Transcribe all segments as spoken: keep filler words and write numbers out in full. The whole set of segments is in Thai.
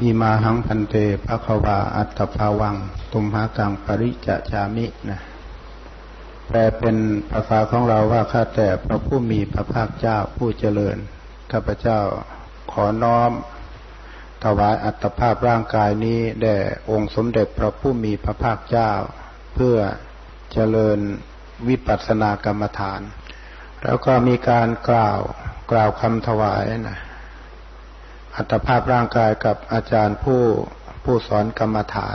อิมาหังพันเตภควาอัตถภาวังตุมหากังปริจจฉามินะแปลเป็นภาษาของเราว่าข้าแต่พระผู้มีพระภาคเจ้าผู้เจริญข้าพเจ้าขอน้อมถวายอัตภาพร่างกายนี้แด่องค์สมเด็จพระผู้มีพระภาคเจ้าเพื่อเจริญวิปัสสนากรรมฐานแล้วก็มีการกล่าวกล่าวคำถวายนะอัตภาพร่างกายกับอาจารย์ผู้ผู้สอนกรรมฐาน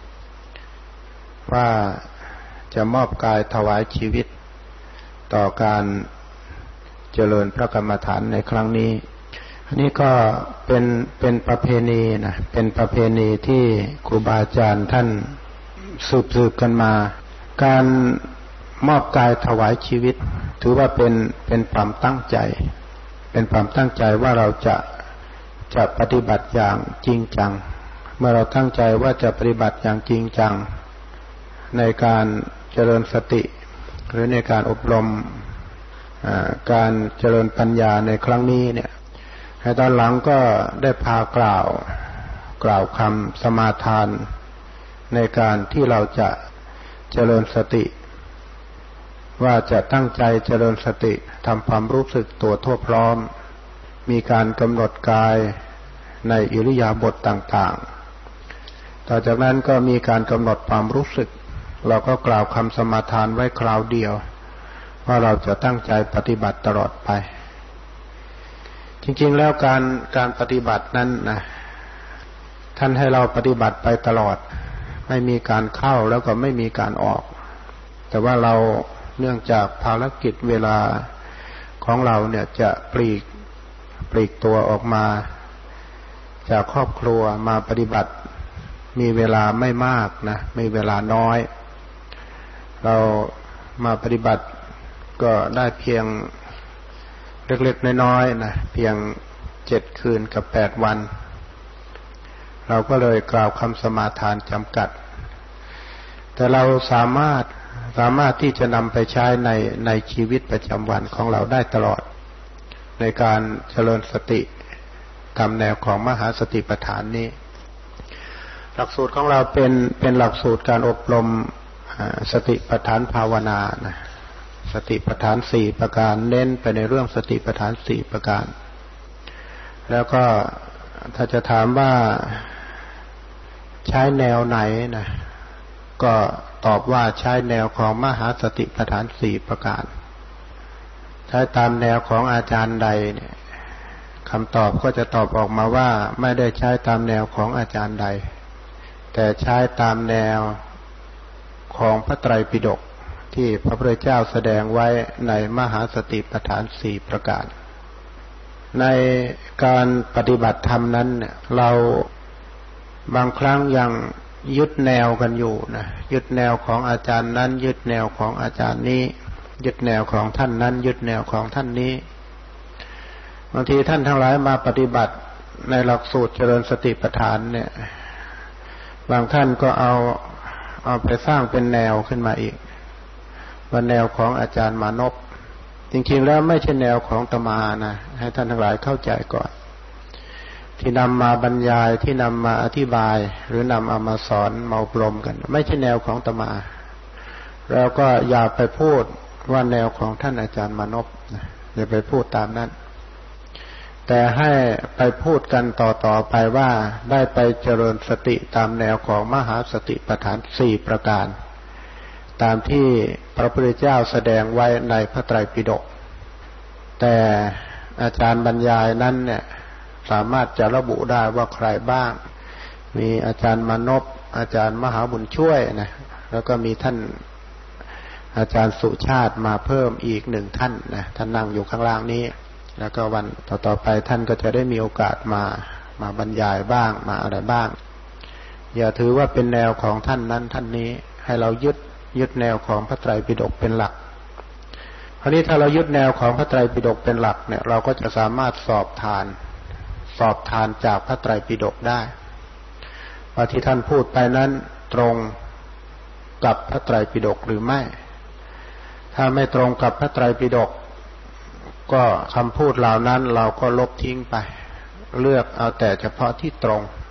ว่าจะมอบกายถวายชีวิตต่อการเจริญพระกรรมฐานในครั้งนี้อันนี้ก็เป็นเป็นประเพณีนะเป็นประเพณีที่ครูบาอาจารย์ท่านสืบสืบกันมาการมอบกายถวายชีวิตถือว่าเป็นเป็นความตั้งใจเป็นความตั้งใจว่าเราจะจะปฏิบัติอย่างจริงจังเมื่อเราตั้งใจว่าจะปฏิบัติอย่างจริงจังในการเจริญสติหรือในการอบรมการเจริญปัญญาในครั้งนี้เนี่ยในตอนหลังก็ได้พากล่าวกล่าวคำสมาทานในการที่เราจะเจริญสติว่าจะตั้งใจเจริญสติทำความรู้สึกตัวทั่วพร้อมมีการกำหนดกายในอิริยาบถต่างๆต่อจากนั้นก็มีการกำหนดความรู้สึกเราก็กล่าวคำสมาทานไว้คราวเดียวว่าเราจะตั้งใจปฏิบัติตลอดไปจริงๆแล้วการการปฏิบัตินั้นนะท่านให้เราปฏิบัติไปตลอดไม่มีการเข้าแล้วก็ไม่มีการออกแต่ว่าเราเนื่องจากภารกิจเวลาของเราเนี่ยจะปลีกปลีกตัวออกมาจากครอบครัวมาปฏิบัติมีเวลาไม่มากนะมีเวลาน้อยเรามาปฏิบัติก็ได้เพียงเล็กๆน้อยๆนะเพียงเจ็ดคืนกับแปดวันเราก็เลยกล่าวคำสมาทานจำกัดแต่เราสามารถสามารถที่จะนำไปใช้ในในชีวิตประจำวันของเราได้ตลอดในการเจริญสติตามแนวของมหาสติปัฏฐานนี้หลักสูตรของเราเป็นเป็นหลักสูตรการอบรมสติปัฏฐานภาวนานะสติปัฏฐานสี่ประการเน้นไปในเรื่องสติปัฏฐานสี่ประการแล้วก็ถ้าจะถามว่าใช้แนวไหนนะก็ตอบว่าใช้แนวของมหาสติปัฏฐานสี่ประการใช้ตามแนวของอาจารย์ใดเนี่ยคำตอบก็จะตอบออกมาว่าไม่ได้ใช้ตามแนวของอาจารย์ใดแต่ใช้ตามแนวของพระไตรปิฎกที่พระพุทธเจ้าแสดงไว้ในมหาสติปัฏฐานสี่ประการในการปฏิบัติธรรมนั้นเนี่ยเราบางครั้งยังยึดแนวกันอยู่นะยึดแนวของอาจารย์นั้นยึดแนวของอาจารย์นี้ยึดแนวของท่านนั้นยึดแนวของท่านนี้บางทีท่านทั้งหลายมาปฏิบัติในหลักสูตรเจริญสติปัฏฐานเนี่ยบางท่านก็เอาเอาไปสร้างเป็นแนวขึ้นมาอีกว่าแนวของอาจารย์มานพจริงๆแล้วไม่ใช่แนวของอาตมานะให้ท่านทั้งหลายเข้าใจก่อนที่นำมาบรรยายที่นำมาอธิบายหรือนำเอามาสอนมาอบรมกันไม่ใช่แนวของอาตมาแล้วก็อย่าไปพูดว่าแนวของท่านอาจารย์มานพอย่าไปพูดตามนั้นแต่ให้ไปพูดกันต่อๆไปว่าได้ไปเจริญสติตามแนวของมหาสติปัฏฐานสี่ประการตามที่พระพุทธเจ้าแสดงไว้ในพระไตรปิฎกแต่อาจารย์บรรยายนั้นเนี่ยสามารถจะระบุได้ว่าใครบ้างมีอาจารย์มานพอาจารย์มหาบุญช่วยนะแล้วก็มีท่านอาจารย์สุชาติมาเพิ่มอีกหนึ่งท่านนะท่านนั่งอยู่ข้างล่างนี้แล้วก็วันต่อๆไปท่านก็จะได้มีโอกาสมามาบรรยายบ้างมาอะไรบ้างอย่าถือว่าเป็นแนวของท่านนั้นท่านนี้ให้เรายึดยึดแนวของพระไตรปิฎกเป็นหลักคราวนี้ถ้าเรายึดแนวของพระไตรปิฎกเป็นหลักเนี่ยเราก็จะสามารถสอบทานสอบทานจากพระไตรปิฎกได้ว่าที่ท่านพูดไปนั้นตรงกับพระไตรปิฎกหรือไม่ถ้าไม่ตรงกับพระไตรปิฎกก็คำพูดเหล่านั้นเราก็ลบทิ้งไปเลือกเอาแต่เฉพาะที่ตรง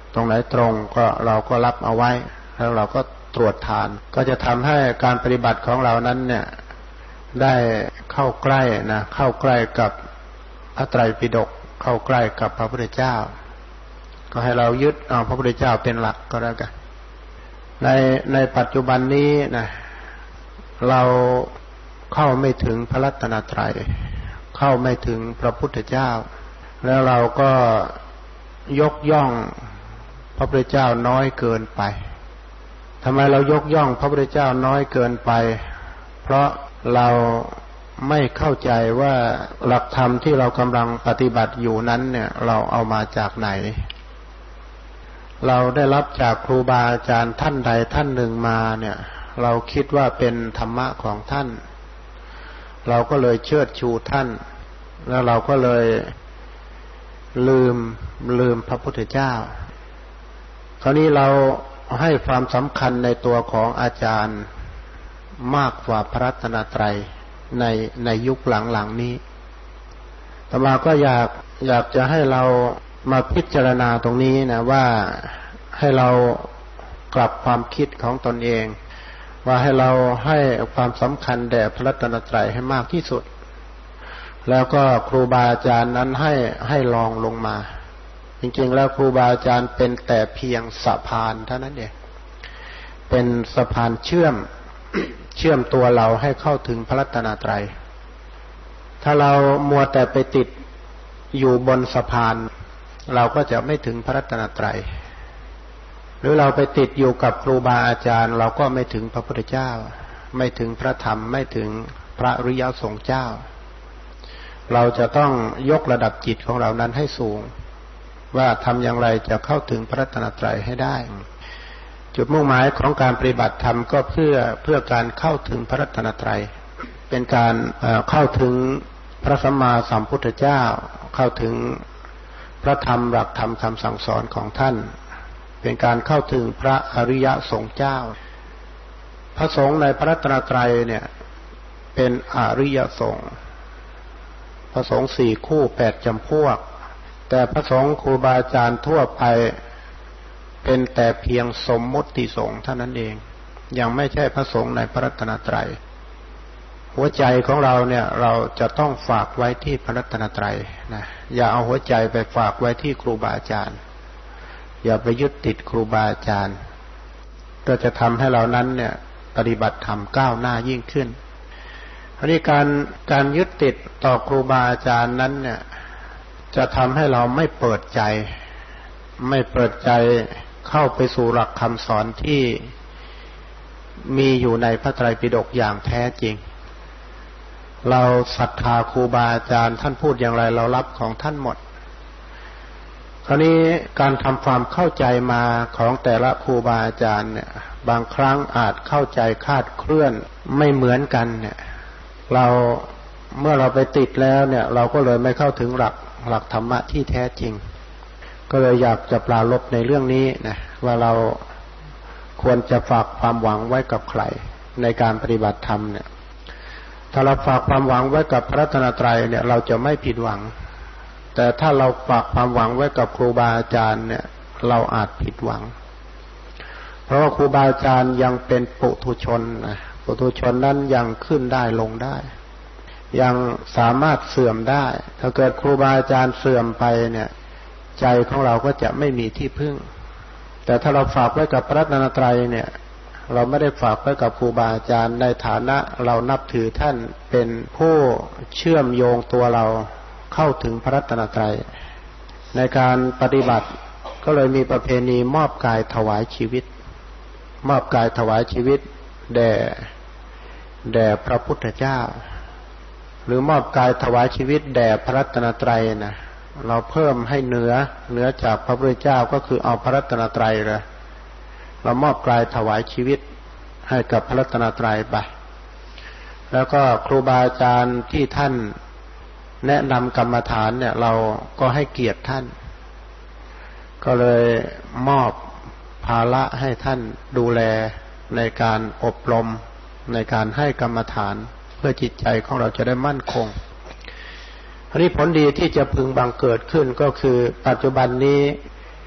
ตรงไหนตรงก็เราก็รับเอาไว้แล้วเราก็ตรวจทานก็จะทำให้การปฏิบัติของเรานั้นเนี่ยได้เข้าใกล้นะเข้าใกล้กับพระไตรปิฎกเข้าใกล้กับพระพุทธเจ้าก็ให้เรายึดเอาพระพุทธเจ้าเป็นหลักก็แล้วกันในในปัจจุบันนี้นะเราเข้าไม่ถึงพระรัตนตรัยเข้าไม่ถึงพระพุทธเจ้าแล้วเราก็ยกย่องพระพุทธเจ้าน้อยเกินไปทำไมเรายกย่องพระพุทธเจ้าน้อยเกินไปเพราะเราไม่เข้าใจว่าหลักธรรมที่เรากำลังปฏิบัติอยู่นั้นเนี่ยเราเอามาจากไหนเราได้รับจากครูบาอาจารย์ท่านใดท่านหนึ่งมาเนี่ยเราคิดว่าเป็นธรรมะของท่านเราก็เลยเชิดชูท่านแล้วเราก็เลยลืมลืมพระพุทธเจ้าคราวนี้เราให้ความสำคัญในตัวของอาจารย์มากกว่าพระรัตนตรัยในในยุคหลังๆนี้อาตมาก็อยากอยากจะให้เรามาพิจารณาตรงนี้นะว่าให้เรากลับความคิดของตนเองว่าให้เราให้ความสำคัญแด่พระรัตนตรัยให้มากที่สุดแล้วก็ครูบาอาจารย์นั้นให้ให้ลองลงมาจริงๆแล้วครูบาอาจารย์เป็นแต่เพียงสะพานเท่านั้นเองเป็นสะพานเชื่อม เชื่อมตัวเราให้เข้าถึงพระรัตนตรัยถ้าเรามัวแต่ไปติดอยู่บนสะพานเราก็จะไม่ถึงพระรัตนตรัยหรือเราไปติดอยู่กับครูบาอาจารย์เราก็ไม่ถึงพระพุทธเจ้าไม่ถึงพระธรรมไม่ถึงพระอริยสงฆ์เจ้าเราจะต้องยกระดับจิตของเรานั้นให้สูงว่าทำอย่างไรจะเข้าถึงพระรัตนตรัยให้ได้จุดมุ่งหมายของการปฏิบัติธรรมก็เพื่อเพื่อการเข้าถึงพระรัตนตรัยเป็นการเข้าถึงพระสัมมาสัมพุทธเจ้าเข้าถึงพระธรรมหลักธรรมคำสั่งสอนของท่านเป็นการเข้าถึงพระอริยสงฆ์เจ้าพระสงฆ์ในพระรัตนตรัยเนี่ยเป็นอริยสงฆ์พระสงฆ์สี่คู่แปดจำพวกแต่พระสงฆ์ครูบาอาจารย์ทั่วไปเป็นแต่เพียงสมมติสงฆ์เท่านั้นเองยังไม่ใช่พระสงฆ์ในพระรัตนตรัยหัวใจของเราเนี่ยเราจะต้องฝากไว้ที่พระรัตนตรัยนะอย่าเอาหัวใจไปฝากไว้ที่ครูบาอาจารย์อย่าไปยึดติดครูบาอาจารย์ก็จะทำให้เรานั้นเนี่ยปฏิบัติธรรมก้าวหน้ายิ่งขึ้นอันนี้การการยึดติดต่อครูบาอาจารย์นั้นเนี่ยจะทำให้เราไม่เปิดใจไม่เปิดใจเข้าไปสู่หลักคำสอนที่มีอยู่ในพระไตรปิฎกอย่างแท้จริงเราศรัทธาครูบาอาจารย์ท่านพูดอย่างไรเรารับของท่านหมดคราวนี้การทำความเข้าใจมาของแต่ละครูบาอาจารย์เนี่ยบางครั้งอาจเข้าใจคลาดเคลื่อนไม่เหมือนกันเนี่ยเราเมื่อเราไปติดแล้วเนี่ยเราก็เลยไม่เข้าถึงหลักหลักธรรมะที่แท้จริงก็เลยอยากจะปราลบในเรื่องนี้นะว่าเราควรจะฝากความหวังไว้กับใครในการปฏิบัติธรรมเนี่ยถ้าเราฝากความหวังไว้กับพระรัตนตรัยเนี่ยเราจะไม่ผิดหวังแต่ถ้าเราฝากความหวังไว้กับครูบาอาจารย์เนี่ยเราอาจผิดหวังเพราะว่าครูบาอาจารย์ยังเป็นปุถุชนนะปุถุชนนั้นยังขึ้นได้ลงได้ยังสามารถเสื่อมได้ถ้าเกิดครูบาอาจารย์เสื่อมไปเนี่ยใจของเราก็จะไม่มีที่พึ่งแต่ถ้าเราฝากไว้กับพระรัตนตรัยเนี่ยเราไม่ได้ฝากไว้กับครูบาอาจารย์ในฐานะเรานับถือท่านเป็นผู้เชื่อมโยงตัวเราเข้าถึงพระรัตนตรัยในการปฏิบัติก็เลยมีประเพณีมอบกายถวายชีวิตมอบกายถวายชีวิตแด่แด่พระพุทธเจ้าหรือมอบกายถวายชีวิตแด่พระรัตนตรัยนะเราเพิ่มให้เหนือเหนือจากพระพุทธเจ้าก็คือเอาพระรัตนตรัยเลยเรามอบกายถวายชีวิตให้กับพระรัตนตรัยไปแล้วก็ครูบาอาจารย์ที่ท่านแนะนำกรรมฐานเนี่ยเราก็ให้เกียรติท่านก็เลยมอบภาระให้ท่านดูแลในการอบรมในการให้กรรมฐานเพื่อจิตใจของเราจะได้มั่นคงอันนี้ผลดีที่จะพึงบังเกิดขึ้นก็คือปัจจุบันนี้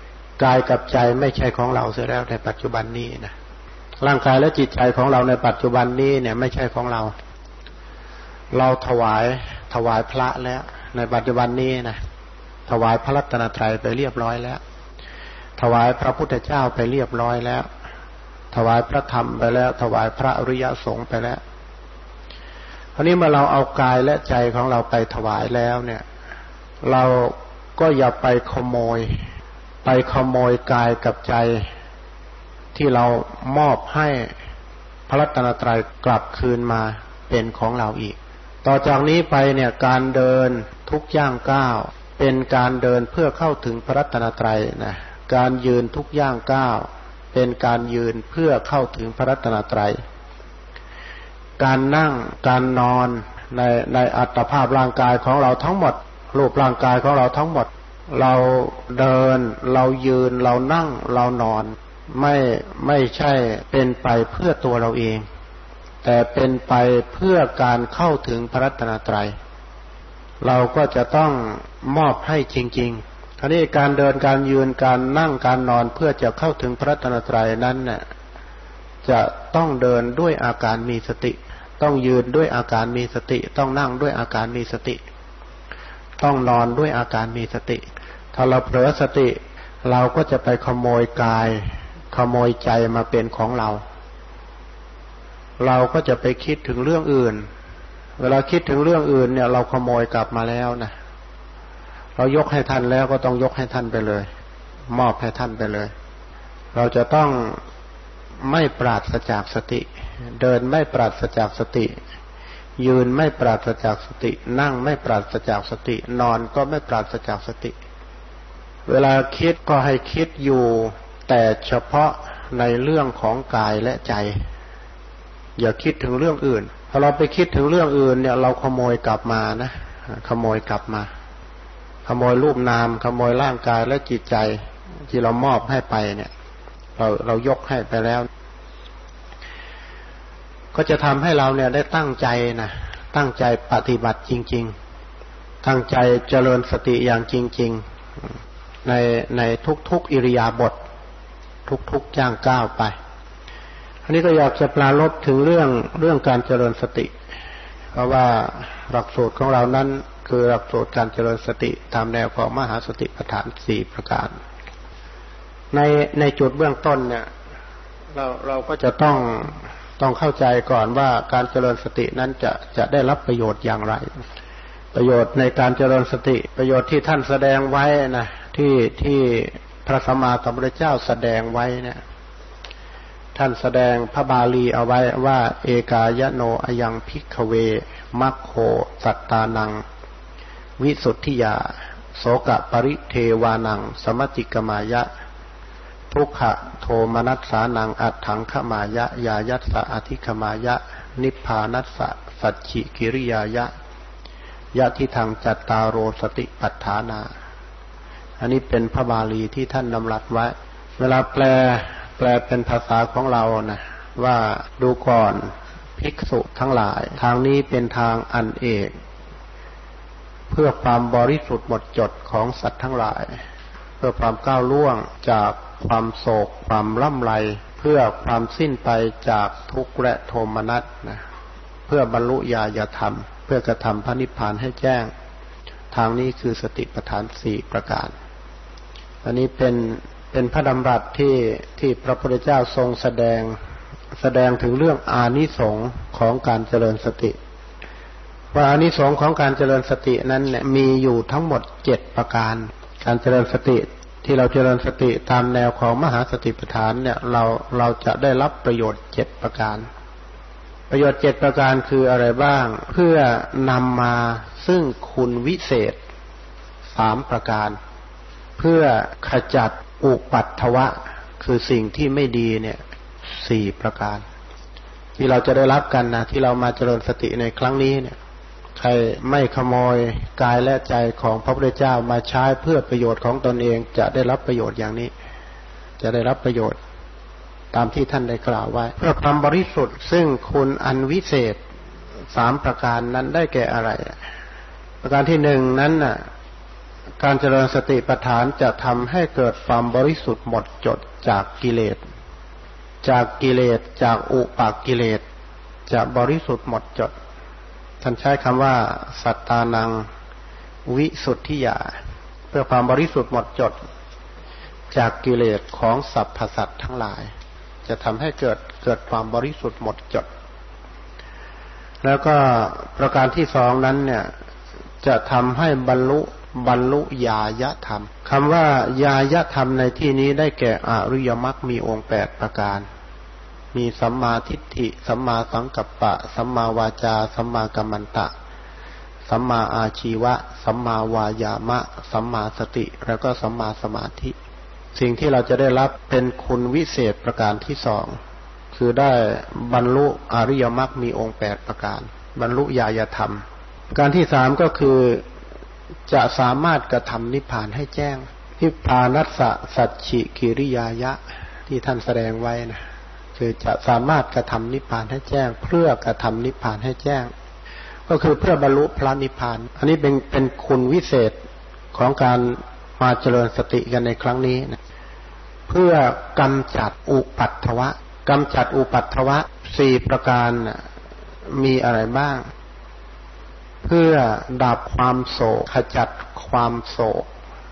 กายกับใจไม่ใช่ของเราเสียแล้วในปัจจุบันนี้นะร่างกายและจิตใจของเราในปัจจุบันนี้เนี่ยไม่ใช่ของเราเราถวายถวายพระแล้วในปัจจุบันนี้นะถวายพระรัตนตรัยไปเรียบร้อยแล้วถวายพระพุทธเจ้าไปเรียบร้อยแล้วถวายพระธรรมไปแล้วถวายพระอริยสงฆ์ไปแล้วคราวนี้เมื่อเราเอากายและใจของเราไปถวายแล้วเนี่ยเราก็อย่าไปขโมยไปขโมยกายกับใจที่เรามอบให้พระรัตนตรัยกลับคืนมาเป็นของเราอีกต่อจากนี้ไปเนี่ยการเดินทุกย่างก้าวเป็นการเดินเพื่อเข้าถึงพระรัตนตรัยนะการยืนทุกย่างก้าวเป็นการยืนเพื่อเข้าถึงพระรัตนตรัยการนั่งการนอนในในอัตภาพร่างกายของเราทั้งหมดรูปร่างกายของเราทั้งหมดเราเดินเรายืนเรานั่งเรานอนไม่ไม่ใช่เป็นไปเพื่อตัวเราเองแต่เป็นไปเพื่อการเข้าถึงพระรัตนตรัยเราก็จะต้องมอบให้จริงๆคราวนี้การเดินการยืนการนั่งการนอนเพื่อจะเข้าถึงพระรัตนตรัยนั้นน่ะจะต้องเดินด้วยอาการมีสติต้องยืนด้วยอาการมีสติต้องนั่งด้วยอาการมีสติต้องนอนด้วยอาการมีสติถ้าเราเผลอสติเราก็จะไปขโมยกายขโมยใจมาเป็นของเราเราก็จะไปคิดถึงเรื่องอื่นเวลาคิดถึงเรื่องอื่นเนี่ยเราขโมยกลับมาแล้วนะเรายกให้ท่านแล้วก็ต้องยกให้ท่านไปเลยมอบให้ท่านไปเลยเราจะต้องไม่ปราศจากสติเดินไม่ปราศจากสติยืนไม่ปราศจากสตินั่งไม่ปราศจากสตินอนก็ไม่ปราศจากสติเวลาคิดก็ให้คิดอยู่แต่เฉพาะในเรื่องของกายและใจอย่าคิดถึงเรื่องอื่นพอเราไปคิดถึงเรื่องอื่นเนี่ยเราขโมยกลับมานะขโมยกลับมาขโมยรูปนามขโมยร่างกายและจิตใจที่เรามอบให้ไปเนี่ยเราเรายกให้ไปแล้วก็จะทำให้เราเนี่ยได้ตั้งใจนะตั้งใจปฏิบัติจริงๆตั้งใจเจริญสติอย่างจริงๆในในทุกๆอิริยาบถทุกๆย่างก้าวไปอันนี้ก็อยากจะปรารภถึงเรื่องเรื่องการเจริญสติเพราะว่าหลักสูตรของเรานั้นคือหลักสูตรการเจริญสติตามแนวของมหาสติปัฏฐานสี่ประการในในจุดเบื้องต้นเนี่ยเราเราก็จะต้องต้องเข้าใจก่อนว่าการเจริญสตินั้นจะจะได้รับประโยชน์อย่างไรประโยชน์ในการเจริญสติประโยชน์ที่ท่านแสดงไว้นะที่ที่พระสัมมาสัมพุทธเจ้าแสดงไว้เนี่ยท่านแสดงพระบาลีเอาไว้ว่าเอกายโนอยังภิกขเวมัคโคสัตตานังวิสุทธิยาโสกะปริเทวานังสมติกมายะทุกขะโทมนัสสานังอัตถังขมายะยายัสสะอธิขมายะนิพพานัสสะสัจฉิกิริยายะยะทิทังจัตตารโอสติปัฏฐานาอันนี้เป็นพระบาลีที่ท่านดำรัสไว้เวลาแปลแปลเป็นภาษาของเรานะว่าดูก่อนภิกษุทั้งหลายทางนี้เป็นทางอันเอกเพื่อความบริสุทธิ์หมดจดของสัตว์ทั้งหลายเพื่อความก้าวล่วงจากความโศกความล่ำไรเพื่อความสิ้นไปจากทุกข์และโทมนัสนะเพื่อบรรลุญาณธรรมเพื่อกระทำพระนิพพานให้แจ้งทางนี้คือสติปัฏฐานสี่ประการอันนี้เป็นเป็นพระดำรัสที่ที่พระพุทธเจ้าทรงแสดงแสดงถึงเรื่องอานิสงส์ของการเจริญสติว่าอานิสงส์ของการเจริญสตินั้นเนี่ยมีอยู่ทั้งหมดเจ็ดประการการเจริญสติที่เราเจริญสติตามแนวของมหาสติปัฏฐานเนี่ยเราเราจะได้รับประโยชน์เจ็ดประการประโยชน์เจ็ดประการคืออะไรบ้างเพื่อนำมาซึ่งคุณวิเศษสามประการเพื่อขจัดอุปัฏฐวะคือสิ่งที่ไม่ดีเนี่ยสี่ประการที่เราจะได้รับกันนะที่เรามาเจริญสติในครั้งนี้เนี่ยใครไม่ขโมยกายและใจของพระพุทธเจ้ามาใช้เพื่อประโยชน์ของตนเองจะได้รับประโยชน์อย่างนี้จะได้รับประโยชน์ตามที่ท่านได้กล่าวไว้เพื่อความบริสุทธิ์ซึ่งคุณอันวิเศษสามประการนั้นได้แก่อะไรประการที่หนึ่งนั้นน่ะการเจริญสติปัฏฐานจะทำให้เกิดความบริสุทธิ์หมดจดจากกิเลสจากกิเลสจากอุปากิเลสจะบริสุทธิ์หมดจดท่านใช้คำว่าสัตตานังวิสุทธิยาเพื่อความบริสุทธิ์หมดจดจากกิเลสของสรรพสัตว์ทั้งหลายจะทำให้เกิดเกิดความบริสุทธิ์หมดจดแล้วก็ประการที่สองนั้นเนี่ยจะทำให้บรรลุบรรลุญายธรรมคำว่าญายธรรมในที่นี้ได้แก่อริยมรรคมีองค์แปดประการมีสัมมาทิฏฐิสัมมาสังกัปปะสัมมาวาจาสัมมากัมมันตะสัมมาอาชีวะสัมมาวายามะสัมมาสติแล้วก็สัมมาสมาธิสิ่งที่เราจะได้รับเป็นคุณวิเศษประการที่สองคือได้บรรลุอริยมรรคมีองค์แปดประการบรรลุญาณธรรมประการที่สามก็คือจะสามารถกระทำนิพพานให้แจ้งนิพพานัสสะสัจฉิกิริยายะที่ท่านแสดงไว้นะคือจะสามารถกระทำนิพพานให้แจ้งเพื่อกระทำนิพพานให้แจ้งก็คือเพื่อบรรลุพระนิพพานอันนี้เป็นเป็นคุณวิเศษของการมาเจริญสติกันในครั้งนี้นะเพื่อกำจัดอุปัฏฐวะกำจัดอุปัฏฐวะสี่ประการมีอะไรบ้างเพื่อดับความโศกขจัดความโศก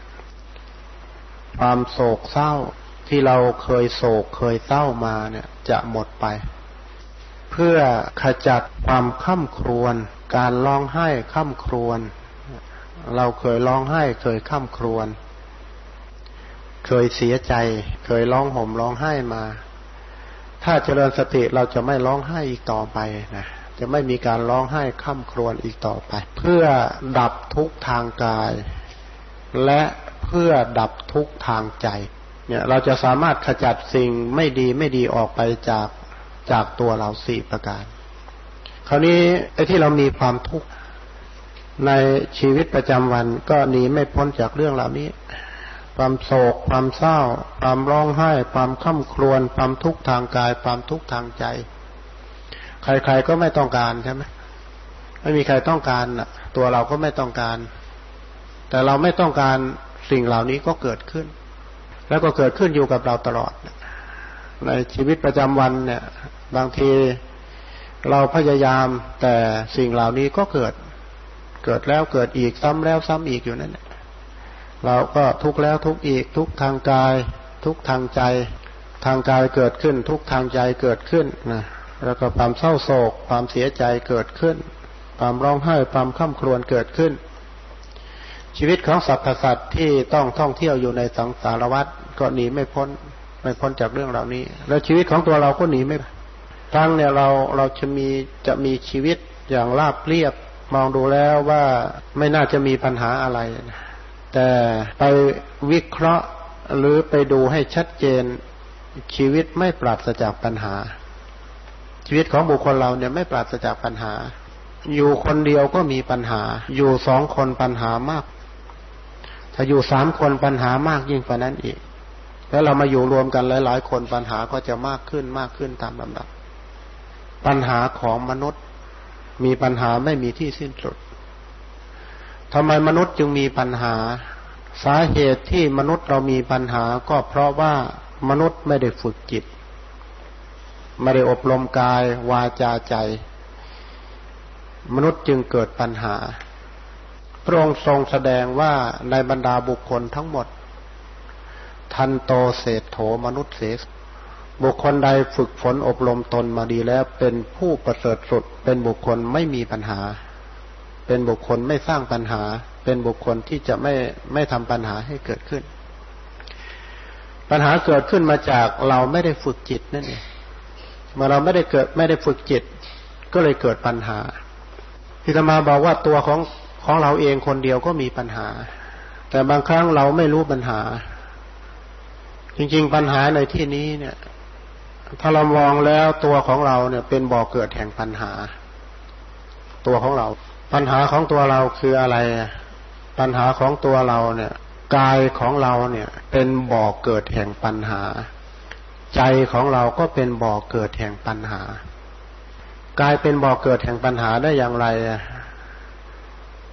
ความโศกเศร้าที่เราเคยโศกเคยเศร้ามาเนี่ยจะหมดไปเพื่อขจัดความค่ำครวญการร้องไห้ค่ำครวญเราเคยร้องไห้เคยค่ำครวญเคยเสียใจเคยร้องห่มร้องไห้มาถ้าเจริญสติเราจะไม่ร้องไห้อีกต่อไปนะจะไม่มีการร้องไห้ค่ำครวญอีกต่อไปเพื่อดับทุกข์ทางกายและเพื่อดับทุกข์ทางใจเนี่ยเราจะสามารถขจัดสิ่งไม่ดีไม่ดีออกไปจากจากตัวเราสี่ประการคราวนี้ไอ้ที่เรามีความทุกข์ในชีวิตประจำวันก็หนีไม่พ้นจากเรื่องเหล่านี้ความโศกความเศร้าความร้องไห้ความค่ำครวญความทุกข์ทางกายความทุกข์ทางใจใครๆก็ไม่ต้องการใช่ไหมไม่มีใครต้องการน่ะตัวเราก็ไม่ต้องการแต่เราไม่ต้องการสิ่งเหล่านี้ก็เกิดขึ้นแล้วก็เกิดขึ้นอยู่กับเราตลอดในชีวิตประจำวันเนี่ยบางทีเราพยายามแต่สิ่งเหล่านี้ก็เกิดเกิดแล้วเกิดอีกซ้ำแล้วซ้ำอีกอยู่นั่นแหละเราก็ทุกข์แล้วทุกข์อีกทุกข์ทางกายทุกข์ทางใจทางกายเกิดขึ้นทุกข์ทางใจเกิดขึ้นนะแล้วก็ความเศร้าโศกความเสียใจเกิดขึ้นความร้องไห้ความค่ำครวญเกิดขึ้นชีวิตของสรรพสัตว์ที่ต้องท่องเที่ยวอยู่ในสังสารวัฏก็หนีไม่พ้นไม่พ้นจากเรื่องเหล่านี้แล้วชีวิตของตัวเราก็หนีไม่ทั้งเนี่ยเราเราจะมีจะมีชีวิตอย่างราบเรียบมองดูแล้วว่าไม่น่าจะมีปัญหาอะไรแต่ไปวิเคราะห์หรือไปดูให้ชัดเจนชีวิตไม่ปราศจากปัญหาชีวิตของบุคคลเราเนี่ยไม่ปราศจากปัญหาอยู่คนเดียวก็มีปัญหาอยู่สองคนปัญหามากถ้าอยู่สามคนปัญหามากยิ่งกว่านั้นอีกแล้วเรามาอยู่รวมกันหลายๆคนปัญหาก็จะมากขึ้นมากขึ้นตามลำดับปัญหาของมนุษย์มีปัญหาไม่มีที่สิ้นสุดทำไมมนุษย์จึงมีปัญหาสาเหตุที่มนุษย์เรามีปัญหาก็เพราะว่ามนุษย์ไม่ได้ฝึกจิตไม่ได้อบรมกายวาจาใจมนุษย์จึงเกิดปัญหาพระองค์ทรงแสดงว่าในบรรดาบุคคลทั้งหมดทันโตเศรษโถมนุษย์เสสบุคคลใดฝึกฝนอบรมตนมาดีแล้วเป็นผู้ประเสริฐสุดเป็นบุคคลไม่มีปัญหาเป็นบุคคลไม่สร้างปัญหาเป็นบุคคลที่จะไม่ไม่ทำปัญหาให้เกิดขึ้นปัญหาเกิดขึ้นมาจากเราไม่ได้ฝึกจิตนั่นเองเมื่อเราไม่ได้เกิดไม่ได้ฝึกจิตก็เลยเกิดปัญหาที่อาตมาบอกว่าตัวของของเราเองคนเดียวก็มีปัญหาแต่บางครั้งเราไม่รู้ปัญหาจริงๆปัญหาในที่นี้เนี่ยถ้าเรามองแล้วตัวของเราเนี่ยเป็นบ่อเกิดแห่งปัญหาตัวของเราปัญหาของตัวเราคืออะไรปัญหาของตัวเราเนี่ยกายของเราเนี่ยเป็นบ่อเกิดแห่งปัญหาใจของเราก็เป็นบ่อเกิดแห่งปัญหากายเป็นบ่อเกิดแห่งปัญหาได้อย่างไร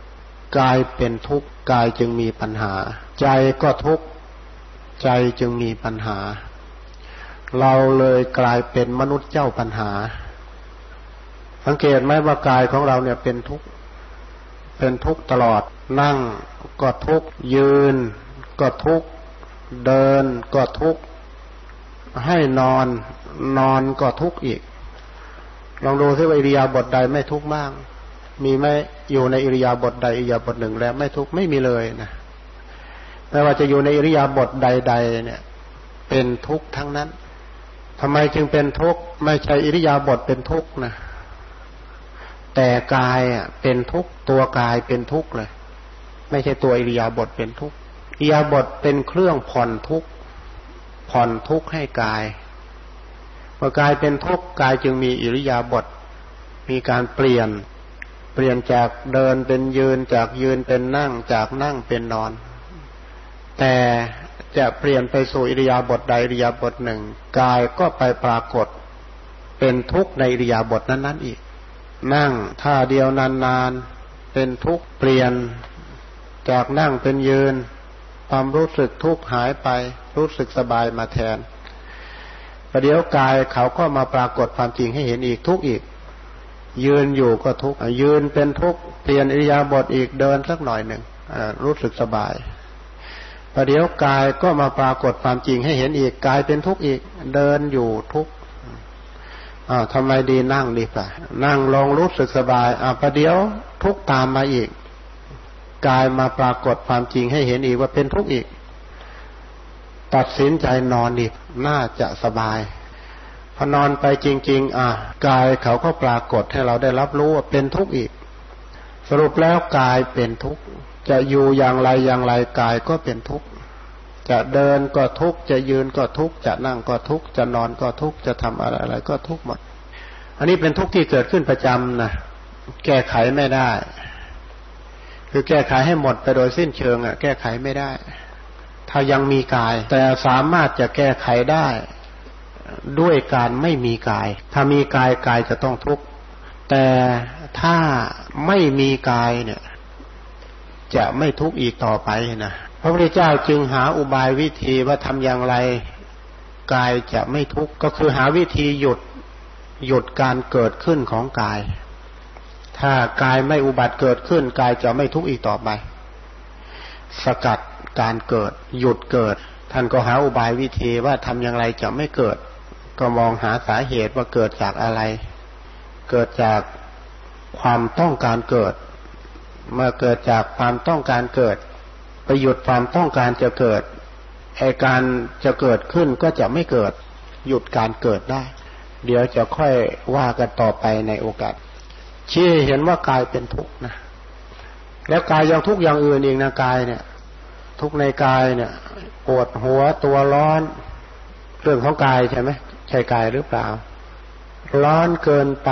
กายเป็นทุกข์กายจึงมีปัญหาใจก็ทุกข์ใจจึงมีปัญหาเราเลยกลายเป็นมนุษย์เจ้าปัญหาสังเกตไหมว่ากายของเราเนี่ยเป็นทุกข์เป็นทุกข์ตลอดนั่งก็ทุกข์ยืนก็ทุกข์เดินก็ทุกข์ให้นอนนอนก็ทุกข์อีกลองดูซิว่าอิริยาบถใดไม่ทุกข์บ้างมีไหมอยู่ในอิริยาบถใดอิริยาบถหนึ่งแล้วไม่ทุกข์ไม่มีเลยนะไม่ว่าจะอยู่ในอิริยาบถใดๆเนี่ยเป็นทุกข์ทั้งนั้นทำไมจึงเป็นทุกข์ไม่ใช่อิริยาบถเป็นทุกข์นะแต่กายอ่ะเป็นทุกข์ตัวกายเป็นทุกข์เลยไม่ใช่ตัวอิริยาบถเป็นทุกข์อิริยาบถเป็นเครื่องผ่อนทุกข์ผ่อนทุกข์ให้กายเมื่อกายเป็นทุกข์กายจึงมีอิริยาบถมีการเปลี่ยนเปลี่ยนจากเดินเป็นยืนจากยืนเป็นนั่งจากนั่งเป็นนอนแต่จะเปลี่ยนไปสู่อิริยาบถใดอิริยาบถหนึ่งกายก็ไปปรากฏเป็นทุกข์ในอิริยาบถนั้นๆอีกนั่งท่าเดียวนานๆเป็นทุกข์เปลี่ยนจากนั่งเป็นยืนความรู้สึกทุกข์หายไปรู้สึกสบายมาแทนประเดี๋ยวกายเขาก็มาปรากฏความจริงให้เห็นอีกทุกข์อีกยืนอยู่ก็ทุกข์ยืนเป็นทุกข์เปลี่ยนอิริยาบถอีกเดินสักหน่อยหนึ่งรู้สึกสบายประเดี๋ยวกายก็มาปรากฏความจริงให้เห็นอีกกายเป็นทุกข์อีกเดินอยู่ทุกข์อ้าวทำไมดีนั่งดีป่ะนั่งลงรู้สึกสบายอ้าวประเดี๋ยวทุกข์ตามมาอีกกายมาปรากฏความจริงให้เห็นอีกว่าเป็นทุกข์อีกตัดสินใจนอนอีกน่าจะสบายพอนอนไปจริงๆอ่ะกายเขาก็ปรากฏให้เราได้รับรู้ว่าเป็นทุกข์อีกสรุปแล้วกายเป็นทุกข์จะอยู่อย่างไรอย่างไรกายก็เป็นทุกข์จะเดินก็ทุกข์จะยืนก็ทุกข์จะนั่งก็ทุกข์จะนอนก็ทุกข์จะทำอะไรอะไรก็ทุกข์หมดอันนี้เป็นทุกข์ที่เกิดขึ้นประจำนะแก้ไขไม่ได้คือแก้ไขให้หมดไปโดยสิ้นเชิงอ่ะแก้ไขไม่ได้ถ้ายังมีกายแต่สามารถจะแก้ไขได้ด้วยการไม่มีกายถ้ามีกายกายจะต้องทุกข์แต่ถ้าไม่มีกายเนี่ยจะไม่ทุกข์อีกต่อไปนะพระพุทธเจ้าจึงหาอุบายวิธีว่าทำอย่างไรกายจะไม่ทุกข์ก็คือหาวิธีหยุดหยุดการเกิดขึ้นของกายถ้ากายไม่อุบัติเกิดขึ้นกายจะไม่ทุกข์อีกต่อไปสกัดการเกิดหยุดเกิดท่านก็หาอุบายวิธีว่าทำอย่างไรจะไม่เกิดก็มองหาสาเหตุว่าเกิดจากอะไรเกิดจากความต้องการเกิดเมื่อเกิดจากความต้องการเกิดไปหยุดความต้องการจะเกิดไอ้การจะเกิดขึ้นก็จะไม่เกิดหยุดการเกิดได้เดี๋ยวจะค่อยว่ากันต่อไปในโอกาสชี้เห็นว่ากายเป็นทุกข์นะแล้วกายยังทุกข์อย่างอื่นอีกนะกายเนี่ยทุกข์ในกายเนี่ยปวดหัวตัวร้อนเรื่องของกายใช่ไหมใช่กายหรือเปล่าร้อนเกินไป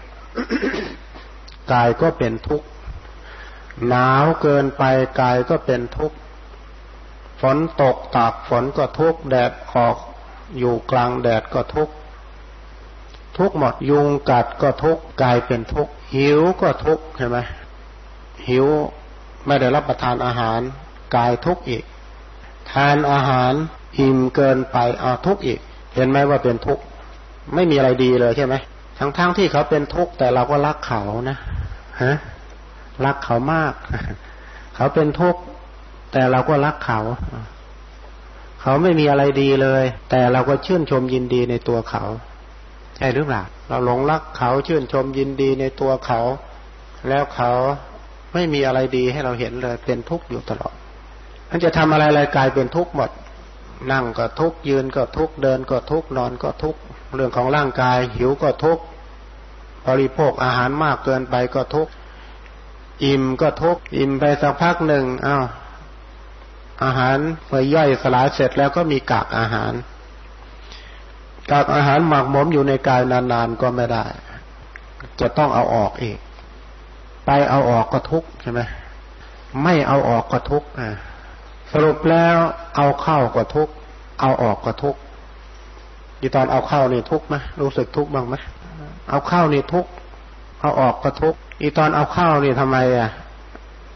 กายก็เป็นทุกข์หนาวเกินไปกายก็เป็นทุกข์ฝนตกตากฝนก็ทุกข์แดดออกอยู่กลางแดดก็ทุกข์ทุกข์หมดยุงกัดก็ทุกข์กายเป็นทุกข์หิวก็ทุกข์ใช่ไหมหิวไม่ได้รับประทานอาหารกายทุกข์อีกทานอาหารอิ่มเกินไปเอาทุกข์อีกเห็นไหมว่าเป็นทุกข์ไม่มีอะไรดีเลยใช่ไหมทั้งๆ ท, ที่เขาเป็นทุกข์แต่เราก็รักเขานะฮะรักเขามากเขาเป็นทุกข์แต่เราก็รักเขาเขาไม่มีอะไรดีเลยแต่เราก็ชื่นชมยินดีในตัวเขาใช่หรือเปล่าเราหลงรักเขาชื่นชมยินดีในตัวเขาแล้วเขาไม่มีอะไรดีให้เราเห็นเลยเป็นทุกข์อยู่ตลอดมันจะทำอะไรอะไรกลายเป็นทุกข์หมดนั่งก็ทุกข์ยืนก็ทุกข์เดินก็ทุกข์นอนก็ทุกข์เรื่องของร่างกายหิวก็ทุกข์บริโภคอาหารมากเกินไปก็ทุกข์อิ่มก็ทุกข์อิ่มไปสักพักหนึ่งอ้าวอาหารเมื่อย่อยสลายเสร็จแล้วก็มีกากอาหารกากอาหารหมักหมมอยู่ในกายนานๆก็ไม่ได้จะต้องเอาออกอีกไปเอาออกก็ทุกข์ใช่ไหมไม่เอาออกก็ทุกข์อ่ะสรุปแล้วเอาเข้าก็ทุกข์เอาออกก็ทุกข์อีตอนเอาเข้านี่ทุกข์ไหมรู้สึกทุกข์บ้างไหมเอาเข้านี่ทุกข์เอาออกก็ทุกข์อีตอนเอาเข้านี่ทำไมอ่ะ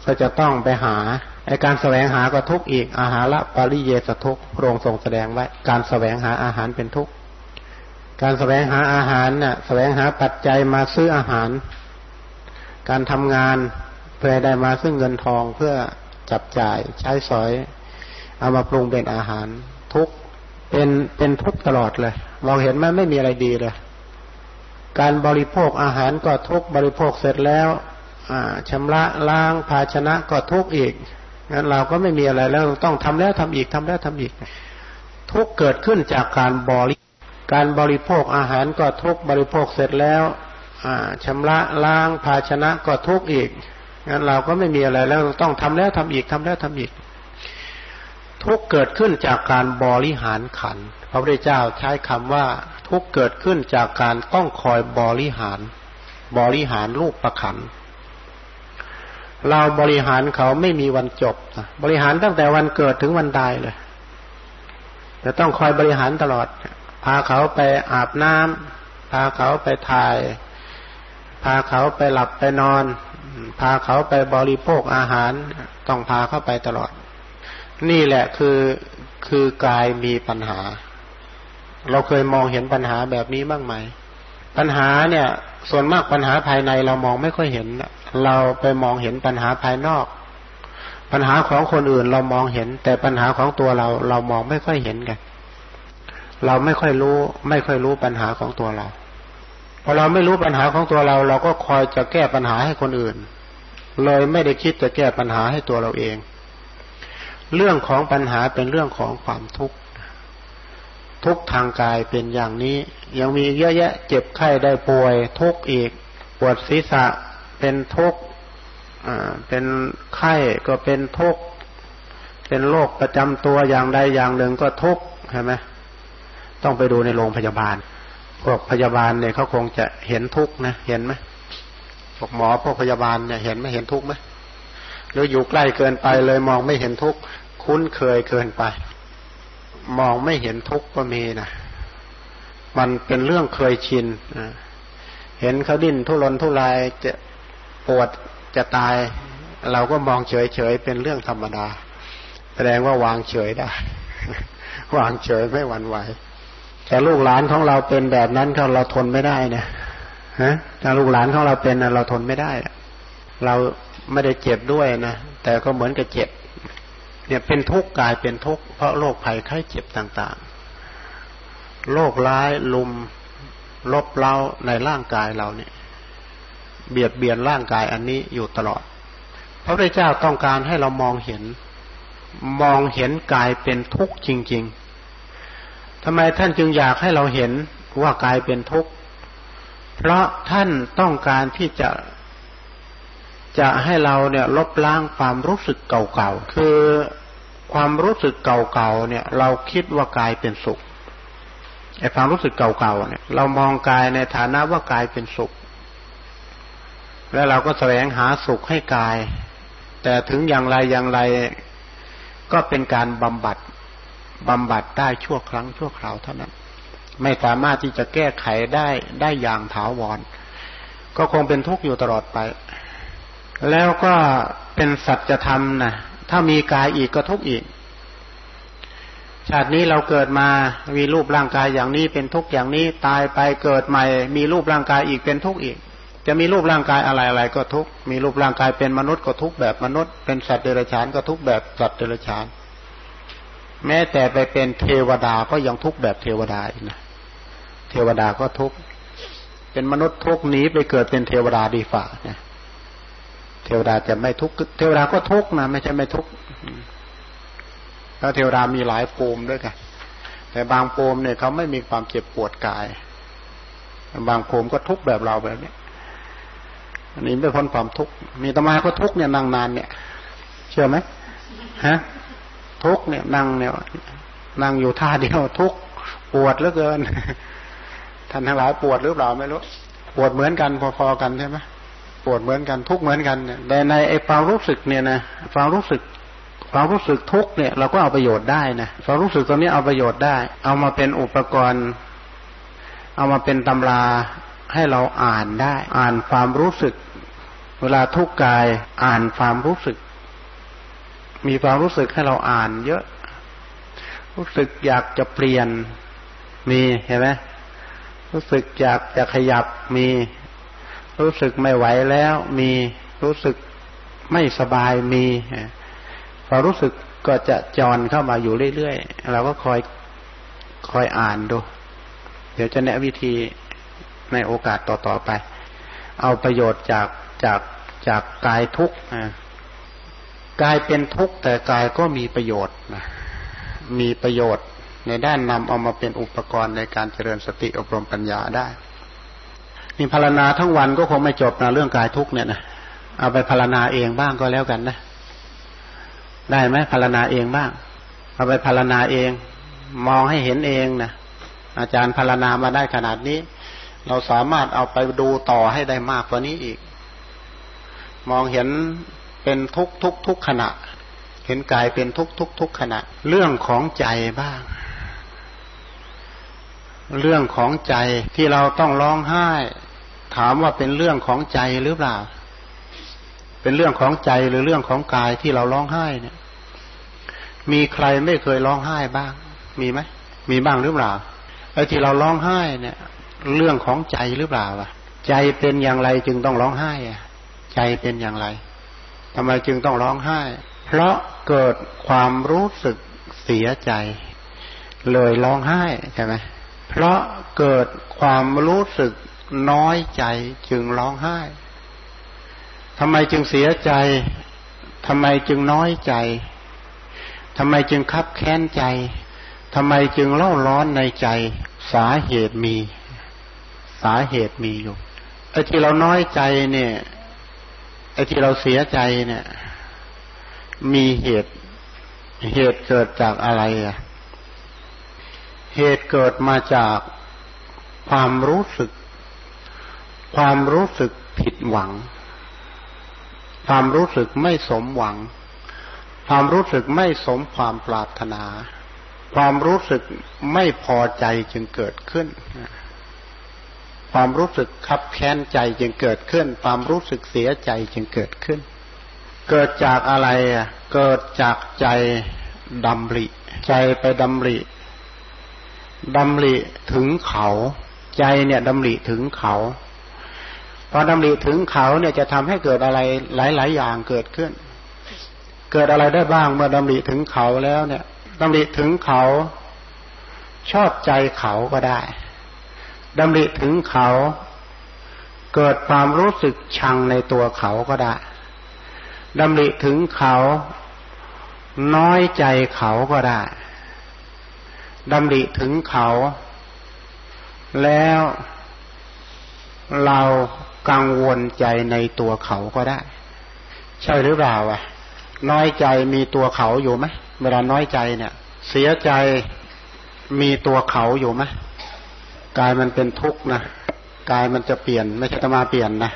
ก็จะต้องไปหาไอ้การแสวงหาก็ทุกข์อีกอาหาระปริเยสทุกข์พระองค์ทรงแสดงไว้การแสวงหาอาหารเป็นทุกข์การแสวงหาอาหารน่ะแสวงหาปัจจัยมาซื้ออาหารการทำงานเพื่อได้มาซึ่งเงินทองเพื่อจับจ่ายใช้สอยเอามาปรุงเป็นอาหารทุกข์เป็นเป็นทุกข์ตลอดเลยมองเห็นมันไม่มีอะไรดีเลยการบริโภคอาหารก็ทุกข์บริโภคเสร็จแล้วชำระล้างภาชนะก็ทุกข์อีกงั้นเราก็ไม่มีอะไรแล้วต้องทำแล้วทำอีกทำแล้วทำอีกทุกข์เกิดขึ้นจากการบริการบริโภคอาหารก็ทุกข์บริโภคเสร็จแล้วชำระล้างภาชนะก็ทุกข์อีกงั้นเราก็ไม่มีอะไรแล้วต้องทำแล้วทำอีกทำแล้วทำอีกทุกข์เกิดขึ้นจากการบริหารขันธ์พระพุทธเจ้าใช้คำว่าทุกข์เกิดขึ้นจากการต้องคอยบริหารบริหารรูปประขันธ์เราบริหารเขาไม่มีวันจบบริหารตั้งแต่วันเกิดถึงวันตายเลยจะต้องคอยบริหารตลอดพาเขาไปอาบน้ำพาเขาไปถ่ายพาเขาไปหลับไปนอนพาเขาไปบริโภคอาหารต้องพาเข้าไปตลอดนี่แหละคือคือกายมีปัญหาเราเคยมองเห็นปัญหาแบบนี้บ้างไหมปัญหาเนี่ยส่วนมากปัญหาภายในเรามองไม่ค่อยเห็นเราไปมองเห็นปัญหาภายนอกปัญหาของคนอื่นเรามองเห็นแต่ปัญหาของตัวเราเรามองไม่ค่อยเห็นกันเราไม่ค่อยรู้ไม่ค่อยรู้ปัญหาของตัวเราพอเราไม่รู้ปัญหาของตัวเราเราก็คอยจะแก้ปัญหาให้คนอื่นเลยไม่ได้คิดจะแก้ปัญหาให้ตัวเราเองเรื่องของปัญหาเป็นเรื่องของความทุกข์ทุกข์ทางกายเป็นอย่างนี้ยังมีเยอะแยะเจ็บไข้ได้ป่วยทุกข์อีกปวดศีรษะเป็นทุกข์อ่าเป็นไข้ก็เป็นทุกข์เป็นโรคประจำตัวอย่างใดอย่างหนึ่งก็ทุกข์ใช่ไหมต้องไปดูในโรงพยาบาลพวกพยาบาลเนี่ยเขาคงจะเห็นทุกข์นะเห็นไหมพวกหมอพวกพยาบาลเนี่ยเห็นไหมเห็นทุกข์ไหมหรืออยู่ใกล้เกินไปเลยมองไม่เห็นทุกข์คุ้นเคยเกินไปมองไม่เห็นทุกข์ก็มีนะมันเป็นเรื่องเคยชินเห็นเขาดิ้นทุรนทุรายจะปวดจะตายเราก็มองเฉยๆเป็นเรื่องธรรมดาแสดงว่าวางเฉยได้วางเฉยไม่หวั่นไหวแต่ลูกหลานของเราเป็นแบบนั้นเขาเราทนไม่ได้เนี่ยฮะถ้าลูกหลานของเราเป็นเราทนไม่ได้เราไม่ได้เจ็บด้วยนะแต่ก็เหมือนกับเจ็บเนี่ยเป็นทุกข์กายเป็นทุกข์เพราะโรคภัยไข้เจ็บต่างๆโรคร้ายลุมลบเล้าในร่างกายเราเนี่ยเบียดเบียนร่างกายอันนี้อยู่ตลอดพระพุทธเจ้าต้องการให้เรามองเห็นมองเห็นกายเป็นทุกข์จริงๆทำไมท่านจึงอยากให้เราเห็นว่ากายเป็นทุกข์เพราะท่านต้องการที่จะจะให้เราเนี่ยลบล้างความรู้สึกเก่าๆคือความรู้สึกเก่าๆเนี่ยเราคิดว่ากายเป็นสุขไอ้ความรู้สึกเก่าๆเนี่ยเรามองกายในฐานะว่ากายเป็นสุขแล้วเราก็แสวงหาสุขให้กายแต่ถึงอย่างไรอย่างไรก็เป็นการบำบัดบำบัดได้ชั่วครั้งชั่วคราวเท่านั้นไม่สามารถที่จะแก้ไขได้ได้อย่างถาวรก็คงเป็นทุกข์อยู่ตลอดไปแล้วก็เป็นสัจธรรมนะถ้ามีกายอีกก็ทุกข์อีกชาตินี้เราเกิดมามีรูปร่างกายอย่างนี้เป็นทุกข์อย่างนี้ตายไปเกิดใหม่มีรูปร่างกายอีกเป็นทุกข์อีกจะมีรูปร่างกายอะไรๆก็ทุกข์มีรูปร่างกายเป็นมนุษย์ก็ทุกข์แบบมนุษย์เป็นสัตว์เดรัจฉานก็ทุกข์แบบสัตว์เดรัจฉานแม้แต่ไปเป็นเทวดาก็ยังทุกข์แบบเทวดาอีกนะเทวดาก็ทุกข์เป็นมนุษย์ทุกข์หนีไปเกิดเป็นเทวดาดีฝ่าเนี่ยเทวดาจะไม่ทุกข์เทวดาก็ทุกข์นะไม่ใช่ไม่ทุกข์แล้วเทวดามีหลายภูมิด้วยกันแต่บางภูมิเนี่ยเขาไม่มีความเจ็บปวดกายบางภูมิก็ทุกข์แบบเราแบบนี้อันนี้ไม่พ้นความทุกข์มีตมาก็ทุกข์เนี่ยนั่งนานเนี่ยเชื่อไหมฮะทุกข์เนี่ยนั่งเนี่ยนั่งอยู่ท่าเดียวทุกข์ปวดเหลือเกินท่านทั้งหลายปวดหรือเปล่าไม่รู้ปวดเหมือนกันพอๆกันใช่ไหมปวดเหมือนกันทุกข์เหมือนกันเนี่ยแต่ในไอ้ความรู้สึกเนี่ยนะความรู้สึกความรู้สึกทุกข์เนี่ยเราก็เอาประโยชน์ได้นะความรู้สึกตรงนี้เอาประโยชน์ได้เอามาเป็นอุปกรณ์เอามาเป็นตำราให้เราอ่านได้อ่านความรู้สึกเวลาทุกข์กายอ่านความรู้สึกมีความรู้สึกให้เราอ่านเยอะรู้สึกอยากจะเปลี่ยนมีเห็นไหมรู้สึกอยากจะขยับมีรู้สึกไม่ไหวแล้วมีรู้สึกไม่สบายมีพอรู้สึกก็จะจรเข้ามาอยู่เรื่อยๆเราก็คอยคอยอ่านดูเดี๋ยวจะแนะวิธีในโอกาสต่อๆไปเอาประโยชน์จากจากจากกายทุกข์กายเป็นทุกข์แต่กายก็มีประโยชน์นะมีประโยชน์ในด้านนำเอามาเป็นอุปกรณ์ในการเจริญสติอบรมปัญญาได้นี่ภาวนาทั้งวันก็คงไม่จบนะเรื่องกายทุกข์เนี่ยนะเอาไปภาวนาเองบ้างก็แล้วกันนะได้ไหมภาวนาเองบ้างเอาไปภาวนาเองมองให้เห็นเองนะอาจารย์ภาวนามาได้ขนาดนี้เราสามารถเอาไปดูต่อให้ได้มากกว่านี้อีกมองเห็นเป็นทุกทุกทุกขณะเห็นกายเป็นทุกทุกทุกขณะเรื่องของใจบ้างเรื่องของใจที่เราต้องร้องไห้ถามว่าเป็นเรื่องของใจหรือเปล่าเป็นเรื่องของใจหรือเรื่องของกายที่เราร้องไห้เนี่ยมีใครไม่เคยร้องไห้บ้างมีไหมมีบ้างหรือเปล่าไอ้ที่เราร้องไห้เนี่ยเรื่องของใจหรือเปล่าวะใจเป็นอย่างไรจึงต้องร้องไห้อ่ะใจเป็นอย่างไรทำไมจึงต้องร้องไห้เพราะเกิดความรู้สึกเสียใจเลยร้องไห้ใช่ไหมเพราะเกิดความรู้สึกน้อยใจจึงร้องไห้ทำไมจึงเสียใจทำไมจึงน้อยใจทำไมจึงคับแค้นใจทำไมจึงเล่าร้อนในใจสาเหตุมีสาเหตุมีอยู่ไอ้ที่เราน้อยใจเนี่ยไอ้ที่เราเสียใจเนี่ยมีเหตุเหตุเกิดจากอะไรอ่ะเหตุเกิดมาจากความรู้สึกความรู้สึกผิดหวังความรู้สึกไม่สมหวังความรู้สึกไม่สมความปรารถนาความรู้สึกไม่พอใจจึงเกิดขึ้นความรู้สึกคับแค้นใจจึงเกิดขึ้นความรู้สึกเสียใจจึงเกิดขึ้นเกิดจากอะไรอ่ะเกิดจากใจดำริใจไปดำริดำริถึงเขาใจเนี่ยดำริถึงเขาพอดำริถึงเขาเนี่ยจะทำให้เกิดอะไรหลายๆอย่างเกิดขึ้นเกิดอะไรได้บ้างเมื่อดำริถึงเขาแล้วเนี่ยดำริถึงเขาชอบใจเขาก็ได้ดำริถึงเขาเกิดความรู้สึกชังในตัวเขาก็ได้ดำริถึงเขาน้อยใจเขาก็ได้ดำริถึงเขาแล้วเรากังวลใจในตัวเขาก็ได้ใช่หรือเปล่าอ่ะน้อยใจมีตัวเขาอยู่ไหมเวลาน้อยใจเนี่ยเสียใจมีตัวเขาอยู่ไหมกายมันเป็นทุกข์นะกายมันจะเปลี่ยนไม่ใช่จะมาเปลี่ยนนะ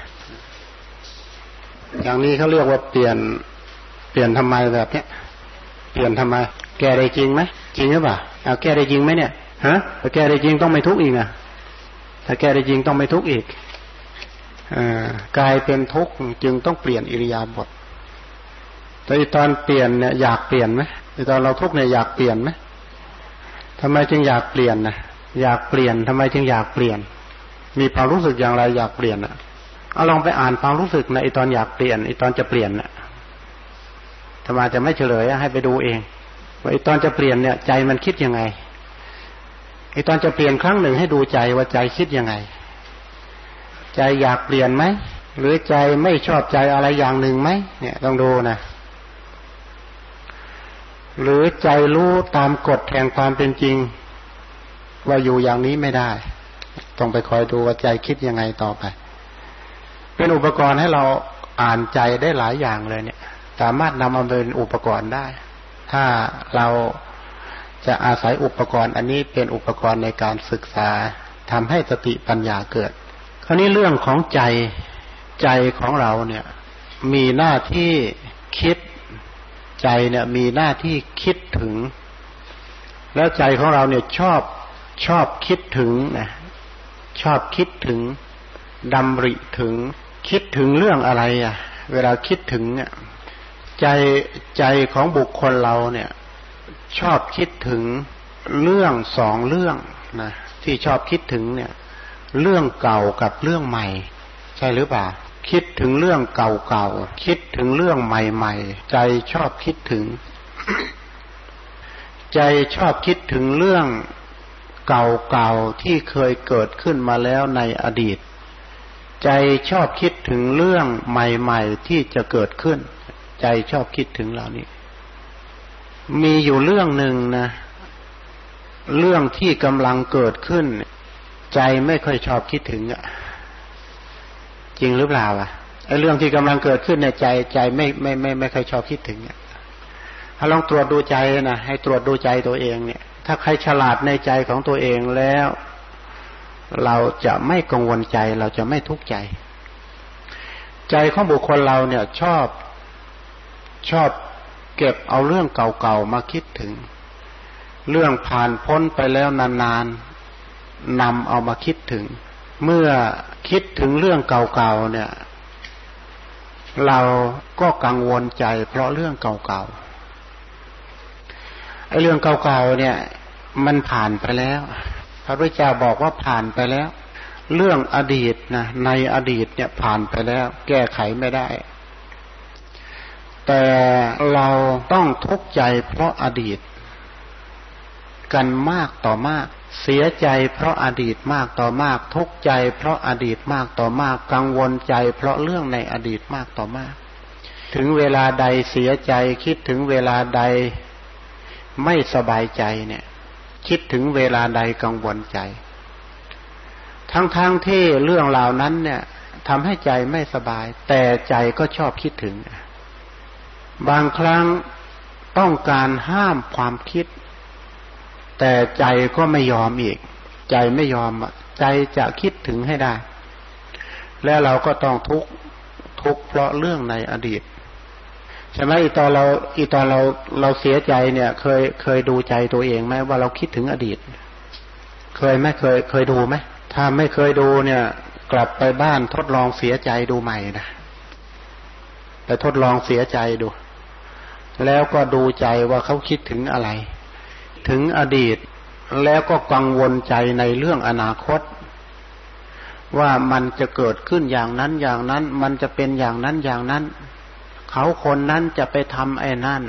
อย่างนี้เขาเรียกว่าเปลี่ยนเปลี่ยนทำไมแบบเนี้ยเปลี่ยนทำไมแก้ได้จริงไหมจริงหรือเปล่าเอาแก้ได้จริงไหมเนี่ยฮะถ้าแก้ได้จริงต้องไม่ทุกข์อีกนะถ้าแก้ได้จริงต้องไม่ทุกข์อีกอ่ากายเป็นทุกข์จึงต้องเปลี่ยนอิริยาบถแต่ตอนเปลี่ยนเนี่ยอยากเปลี่ยนไหมตอนเราทุกข์เนี่ยอยากเปลี่ยนไหมทำไมจึงอยากเปลี่ยนนะอยากเปลี่ยนทำไมจึงอยากเปลี่ยนมีความรู้สึกอย่างไรอยากเปลี่ยนอ่ะเอาลองไปอ่านความรู้สึกนะไอ้ตอนอยากเปลี่ยนไอ้ตอนจะเปลี่ยนน่ะธรรมะจะไม่เฉลยให้ไปดูเองว่าไอ้ตอนจะเปลี่ยนเนี่ยใจมันคิดยังไงไอ้ตอนจะเปลี่ยนครั้งหนึ่งให้ดูใจว่าใจคิดยังไงใจอยากเปลี่ยนไหมหรือใจไม่ชอบใจอะไรอย่างหนึ่งไหมเนี่ยต้องดูนะหรือใจรู้ตามกฎแห่งความเป็นจริงว่าอยู่อย่างนี้ไม่ได้ต้องไปคอยดูว่าใจคิดยังไงต่อไปเป็นอุปกรณ์ให้เราอ่านใจได้หลายอย่างเลยเนี่ยสามารถนำมาเป็นอุปกรณ์ได้ถ้าเราจะอาศัยอุปกรณ์อันนี้เป็นอุปกรณ์ในการศึกษาทำให้สติปัญญาเกิดคราวนี้เรื่องของใจใจของเราเนี่ยมีหน้าที่คิดใจเนี่ยมีหน้าที่คิดถึงแล้วใจของเราเนี่ยชอบชอบคิดถึงนะชอบคิดถึงดำริถึงคิดถึงเรื่องอะไรอ่ะเวลาคิดถึงเนี่ยใจใจของบุคคลเราเนี่ยชอบคิดถึงเรื่องสองเรื่องนะที่ชอบคิดถึงเนี่ยเรื่องเก่ากับเรื่องใหม่ใช่หรือเปล่าคิดถึงเรื่องเก่าๆคิดถึงเรื่องใหม่ๆใจชอบคิดถึง ใจชอบคิดถึงเรื่องเก่าๆที่เคยเกิดขึ้นมาแล้วในอดีตใจชอบคิดถึงเรื่องใหม่ๆที่จะเกิดขึ้นใจชอบคิดถึงเหล่านี้มีอยู่เรื่องหนึ่งนะเรื่องที่กำลังเกิดขึ้นใจไม่ค่อยชอบคิดถึงอ่ะจริงหรือเปล่าล่ะไอ้เรื่องที่กำลังเกิดขึ้นในใจใจไม่ไม่ไม่ไม่ค่อยชอบคิดถึงอ่ะถ้าลองตรวจดูใจนะให้ตรวจดูใจตัวเองเนี่ยถ้าใครฉลาดในใจของตัวเองแล้วเราจะไม่กังวลใจเราจะไม่ทุกข์ใจใจของบุคคลเราเนี่ยชอบชอบเก็บเอาเรื่องเก่าๆมาคิดถึงเรื่องผ่านพ้นไปแล้วนานๆนำเอามาคิดถึงเมื่อคิดถึงเรื่องเก่าๆเนี่ยเราก็กังวลใจเพราะเรื่องเก่าๆไอ้เรื่องเก่าๆเนี่ยมันผ่านไปแล้วพระพุทธเจ้าบอกว่าผ่านไปแล้วเรื่องอดีตนะในอดีตเนี่ยผ่านไปแล้วแก้ไขไม่ได้แต่เราต้องทุกข์ใจเพราะอดีตกันมากต่อมากเสียใจเพราะอดีตมากต่อมากทุกข์ใจเพราะอดีตมากต่อมากกังวลใจเพราะเรื่องในอดีตมากต่อมากถึงเวลาใดเสียใจคิดถึงเวลาใดไม่สบายใจเนี่ยคิดถึงเวลาใดกังวลใจทั้งๆที่เรื่องเหล่านั้นเนี่ยทำให้ใจไม่สบายแต่ใจก็ชอบคิดถึงบางครั้งต้องการห้ามความคิดแต่ใจก็ไม่ยอมอีกใจไม่ยอมใจจะคิดถึงให้ได้แล้วเราก็ต้องทุกข์ทุกข์เพราะเรื่องในอดีตใช่ไหมอีตอนเราอีตอนเราเราเสียใจเนี่ยเคยเคยดูใจตัวเองไหมว่าเราคิดถึงอดีตเคยไหมเคยเคยดูไหมถ้าไม่เคยดูเนี่ยกลับไปบ้านทดลองเสียใจดูใหม่นะไปทดลองเสียใจดูแล้วก็ดูใจว่าเขาคิดถึงอะไรถึงอดีตแล้วก็กังวลใจในเรื่องอนาคตว่ามันจะเกิดขึ้นอย่างนั้นอย่างนั้นมันจะเป็นอย่างนั้นอย่างนั้นเขาคนนั้นจะไปทำไอ้นั่น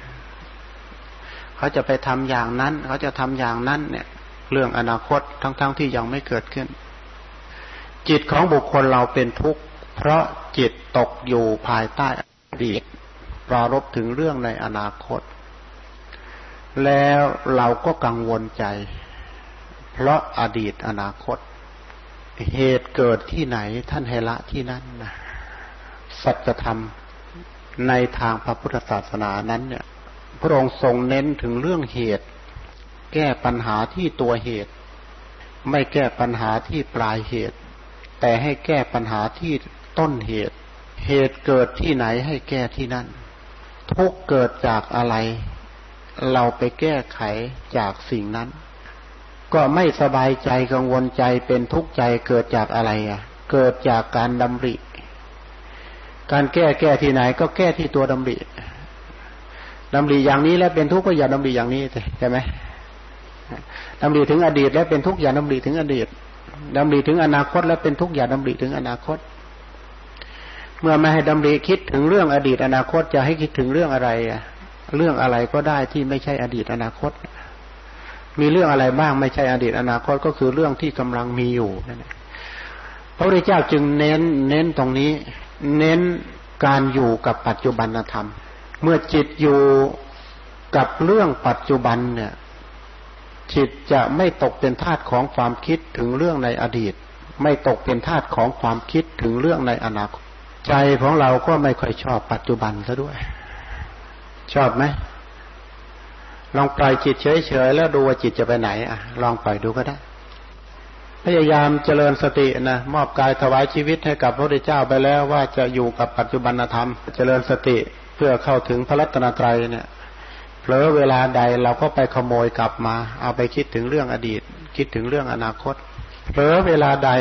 เขาจะไปทำอย่างนั้นเขาจะทำอย่างนั้นเนี่ยเรื่องอนาคตทั้งๆ ท, ที่ยังไม่เกิดขึ้นจิตของบุคคลเราเป็นทุกข์เพราะจิตตกอยู่ภายใต้อดีตปรารภถึงเรื่องในอนาคตแล้วเราก็กังวลใจเพราะอดีตอนาคตเหตุเกิดที่ไหนท่านให้ละที่นั่นนะสัจธรรมในทางพระพุทธศาสนานั้นเนี่ยพระองค์ทรงเน้นถึงเรื่องเหตุแก้ปัญหาที่ตัวเหตุไม่แก้ปัญหาที่ปลายเหตุแต่ให้แก้ปัญหาที่ต้นเหตุเหตุเกิดที่ไหนให้แก้ที่นั่นทุกข์เกิดจากอะไรเราไปแก้ไขจากสิ่งนั้นก็ไม่สบายใจกังวลใจเป็นทุกข์ใจเกิดจากอะไรอ่ะเกิดจากการดำริการแก้แก้ที่ไหนก็แก้ที่ตัวดำริดำริอย่างนี้แล้วเป็นทุกข์ก็อย่าดำริอย่างนี้ใช่ไหมดำริถึงอดีตแล้วเป็นทุกข์อย่าดำริถึงอดีตดำริถึงอนาคตแล้วเป็นทุกข์อย่าดำริถึงอนาคตเมื่อไม่ให้ดำริคิดถึงเรื่องอดีตอนาคตจะให้คิดถึงเรื่องอะไรอ่ะเรื่องอะไรก็ได้ที่ไม่ใช่อดีตอนาคตมีเรื่องอะไรบ้างไม่ใช่อดีตอนาคตก็คือเรื่องที่กำลังมีอยู่นั่นแหละพระพุทธเจ้าจึงเน้นเน้นตรงนี้เน้นการอยู่กับปัจจุบันธรรมเมื่อจิตอยู่กับเรื่องปัจจุบันเนี่ยจิตจะไม่ตกเป็นทาสของความคิดถึงเรื่องในอดีตไม่ตกเป็นทาสของความคิดถึงเรื่องในอนาคตใจของเราก็ไม่ค่อยชอบปัจจุบันซะด้วยชอบไหมลองปล่อยจิตเฉยๆแล้วดูว่าจิตจะไปไหนอ่ะลองปล่อยดูก็ได้พยายามเจริญสตินะมอบกายถวายชีวิตให้กับพระพุทธเจ้าไปแล้วว่าจะอยู่กับปัจจุบันธรรมเจริญสติเพื่อเข้าถึงพระรัตนตรัยเนี่ยเผลอเวลาใดเราก็ไปขโมยกลับมาเอาไปคิดถึงเรื่องอดีตคิดถึงเรื่องอนาคตเผลอเวลาใด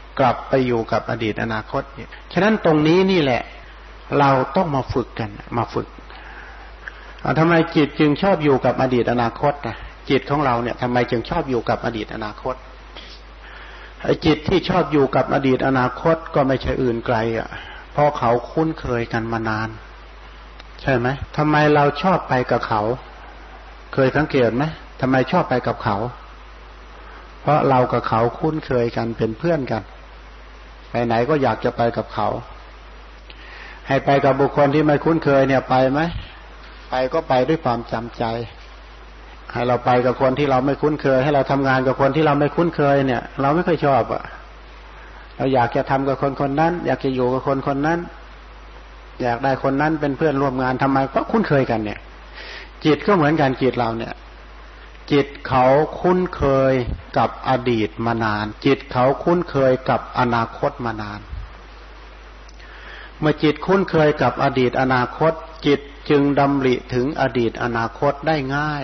กลับไปอยู่กับอดีตอนาคตฉะนั้นตรงนี้นี่แหละเราต้องมาฝึกกันมาฝึกทำไมจิตจึงชอบอยู่กับอดีตอนาคตนะจิตของเราเนี่ยทำไมจึงชอบอยู่กับอดีตอนาคตไอ้จิตที่ชอบอยู่กับอดีตอนาคตก็ไม่ใช่อื่นไกลอ่ะเพราะเขาคุ้นเคยกันมานานใช่ไหมทำไมเราชอบไปกับเขาเคยสังเกตไหมทำไมชอบไปกับเขาเพราะเรากับเขาคุ้นเคยกันเป็นเพื่อนกันไปไหนก็อยากจะไปกับเขาให้ไปกับบุคคลที่ไม่คุ้นเคยเนี่ยไปไหมไปก็ไปด้วยความจำใจให้เราไปกับคนที่เราไม่คุ้นเคยให้เราทำงานกับคนที่เราไม่คุ้นเคยเนี่ยเราไม่ค่อยชอบอ่ะเราอยากจะทำกับคนคนนั้นอยากจะอยู่กับคนคนนั้นอยากได้คนนั้นเป็นเพื่อนร่วมงานทำไมก็คุ้นเคยกันเนี่ยจิตก็เหมือนกันจิตเราเนี่ยจิตเขาคุ้นเคยกับอดีตมานานจิตเขาคุ้นเคยกับอนาคตมานานเมื่อจิตคุ้นเคยกับอดีตอนาคตจิตจึงดำริถึงอดีตอนาคตได้ง่าย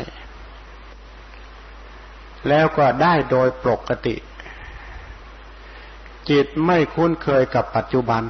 แล้วก็ได้โดยปกติจิตไม่คุ้นเคยกับปัจจุบัน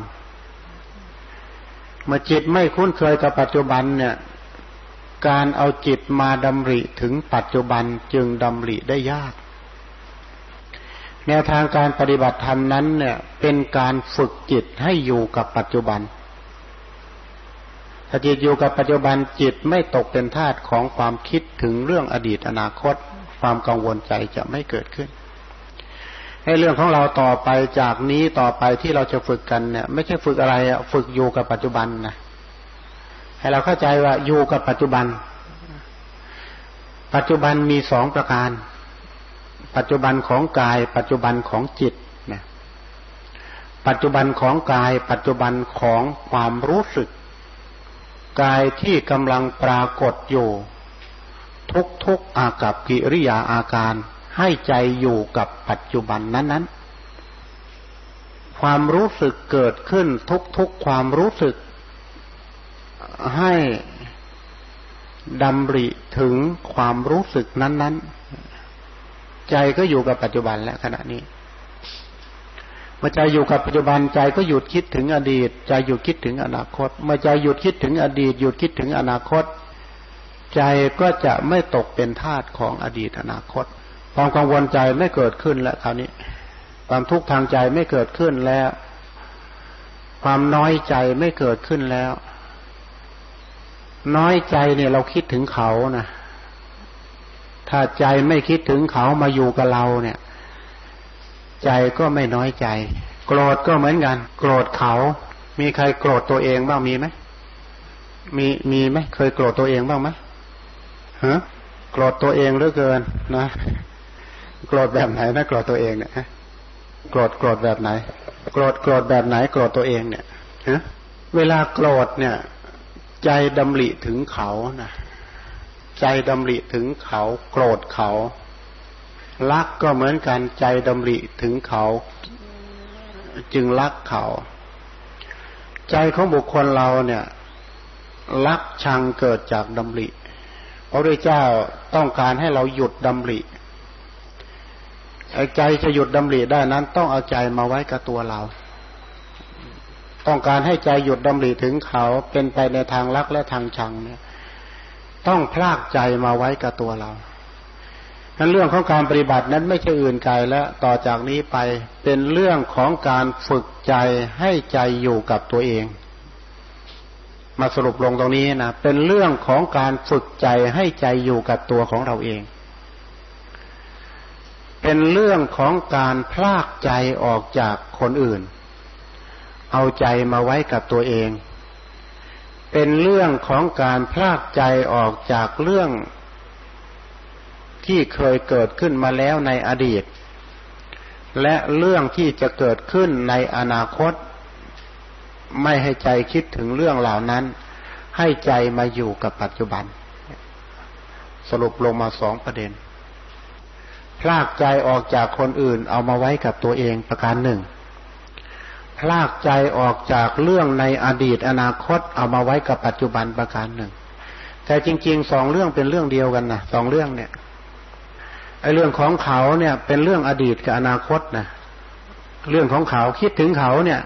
เมื่อจิตไม่คุ้นเคยกับปัจจุบันเนี่ยการเอาจิตมาดำริถึงปัจจุบันจึงดำริได้ยากแนวทางการปฏิบัติธรรมนั้นเนี่ยเป็นการฝึกจิตให้อยู่กับปัจจุบันถ้าจิตอยู่กับปัจจุบันจิตไม่ตกเป็นทาสของความคิดถึงเรื่องอดีตอนาคตความกังวลใจจะไม่เกิดขึ้นให้เรื่องของเราต่อไปจากนี้ต่อไปที่เราจะฝึกกันเนี่ยไม่ใช่ฝึกอะไรอ่ะฝึกอยู่กับปัจจุบันนะให้เราเข้าใจว่าอยู่กับปัจจุบันปัจจุบันมีสองประการปัจจุบันของกายปัจจุบันของจิตนะปัจจุบันของกายปัจจุบันของความรู้สึกกายที่กำลังปรากฏอยู่ทุกๆอากัปกิริยาอาการให้ใจอยู่กับปัจจุบันนั้นๆความรู้สึกเกิดขึ้นทุกๆความรู้สึกให้ดำริถึงความรู้สึกนั้นๆใจก็อยู่กับปัจจุบันและขณะนี้เมื่อใจอยู่กับปัจจุบันใจก็หยุดคิดถึงอดีตใจหยุดคิดถึงอนาคตเมื่อใจหยุดคิดถึงอดีตหยุดคิดถึงอนาคตใจก็จะไม่ตกเป็นทาสของอดีตอนาคตความกังวลใจไม่เกิดขึ้นแล้วคราวนี้ความทุกข์ทางใจไม่เกิดขึ้นแล้วความน้อยใจไม่เกิดขึ้นแล้วน้อยใจเนี่ยเราคิดถึงเขานะถ้าใจไม่คิดถึงเขามาอยู่กับเราเนี่ยใจก็ไม่น้อยใจโกรธก็เหมือนกันโกรธเขามีใครโกรธตัวเองบ้างมีไหมมีมีไหมเคยโกรธตัวเองบ้างไหมฮะโกรธตัวเองเหลือเกินนะโกรธแบบไหนนะโกรธตัวเองเนี่ยโกรธโกรธแบบไหนโกรธโกรธแบบไหนโกรธตัวเองเนี่ยฮะเวลาโกรธเนี่ยใจดำริถึงเขานะใจดำริถึงเขาโกรธเขารักก็เหมือนกันใจดำริถึงเขาจึงรักเขาใจของบุคคลเราเนี่ยรักชังเกิดจากดำริพระพุทธเจ้าต้องการให้เราหยุดดำริไอ้ใจจะหยุดดำริได้นั้นต้องเอาใจมาไว้กับตัวเราต้องการให้ใจหยุดดำริถึงเขาเป็นไปในทางรักและทางชังเนี่ยต้องพรากใจมาไว้กับตัวเรานั้นเรื่องของการปฏิบัตินั้นไม่ใช่อื่นไกลแล้วต่อจากนี้ไปเป็นเรื่องของการฝึกใจให้ใจอยู่กับตัวเองมาสรุปลงตรงนี้นะเป็นเรื่องของการฝึกใจให้ใจอยู่กับตัวของเราเองเป็นเรื่องของการพรากใจออกจากคนอื่นเอาใจมาไว้กับตัวเองเป็นเรื่องของการพรากใจออกจากเรื่องที่เคยเกิดขึ้นมาแล้วในอดีตและเรื่องที่จะเกิดขึ้นในอนาคตไม่ให้ใจคิดถึงเรื่องเหล่านั้นให้ใจมาอยู่กับปัจจุบันสรุปลงมาสองประเด็นพรากใจออกจากคนอื่นเอามาไว้กับตัวเองประการหนึ่งพรากใจออกจากเรื่องในอดีตอนาคตเอามาไว้กับปัจจุบันประการหนึ่งแต่จริงๆสองเรื่องเป็นเรื่องเดียวกันนะสองเรื่องเนี่ยไอ้เรื่องของเขาเนี่ยเป็นเรื่องอดีตกับอนาคตนะเรื่องของเขาคิดถึงเขาเนี่ย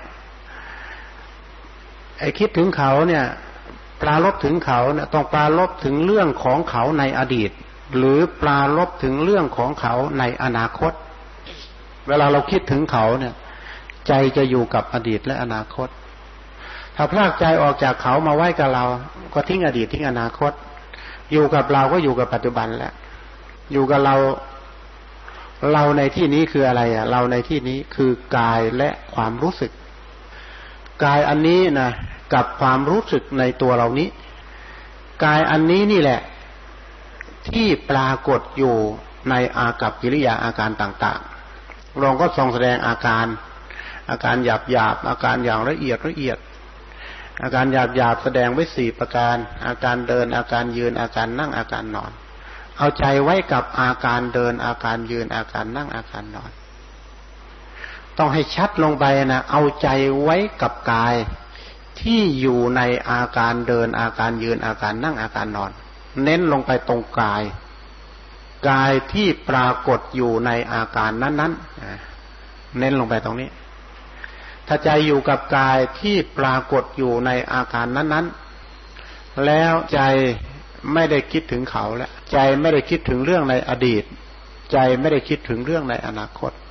ไอ้คิดถึงเขาเนี่ยปรารภถึงเขาเนี่ยต้องปรารภถึงเรื่องของเขาในอดีตหรือปรารภถึงเรื่องของเขาในอนาคตเวลาเราคิดถึงเขาเนี่ยใจจะอยู่กับอดีตและอนาคตถ้าพลากใจออกจากเขามาไว้กับเราก็ทิ้งอดีตทิ้งอนาคตอยู่กับเราก็อยู่กับปัจจุบันแล้วอยู่กับเราเราในที่นี้คืออะไรอ่ะเราในที่นี้คือกายและความรู้สึกกายอันนี้นะกับความรู้สึกในตัวเรานี้กายอันนี้นี่แหละที่ปรากฏอยู่ในอากัปกิริยาอาการต่างๆเราก็ทรงแสดงอาการอาการหยาบๆอาการอย่างละเอียดละเอียดอาการหยาบๆแสดงไว้สี่ประการอาการเดินอาการยืนอาการนั่งอาการนอนเอาใจไว้กับอาการเดินอาการยืนอาการนั่งอาการนอนต้องให้ชัดลงไปนะเอาใจไว้กับกายที่อยู่ในอาการเดินอาการยืนอาการนั่งอาการนอนเน้นลงไปตรงกายกายที่ปรากฏอยู่ในอาการนั้นๆเน้นลงไปตรงนี้ถ้าใจอยู่กับกายที่ปรากฏอยู่ในอาการนั้นๆแล้วใจไม่ได้คิดถึงเขาแล้วใจไม่ได้คิดถึงเรื่องในอดีตใจไม่ได้คิดถึงเรื่องในอนาคต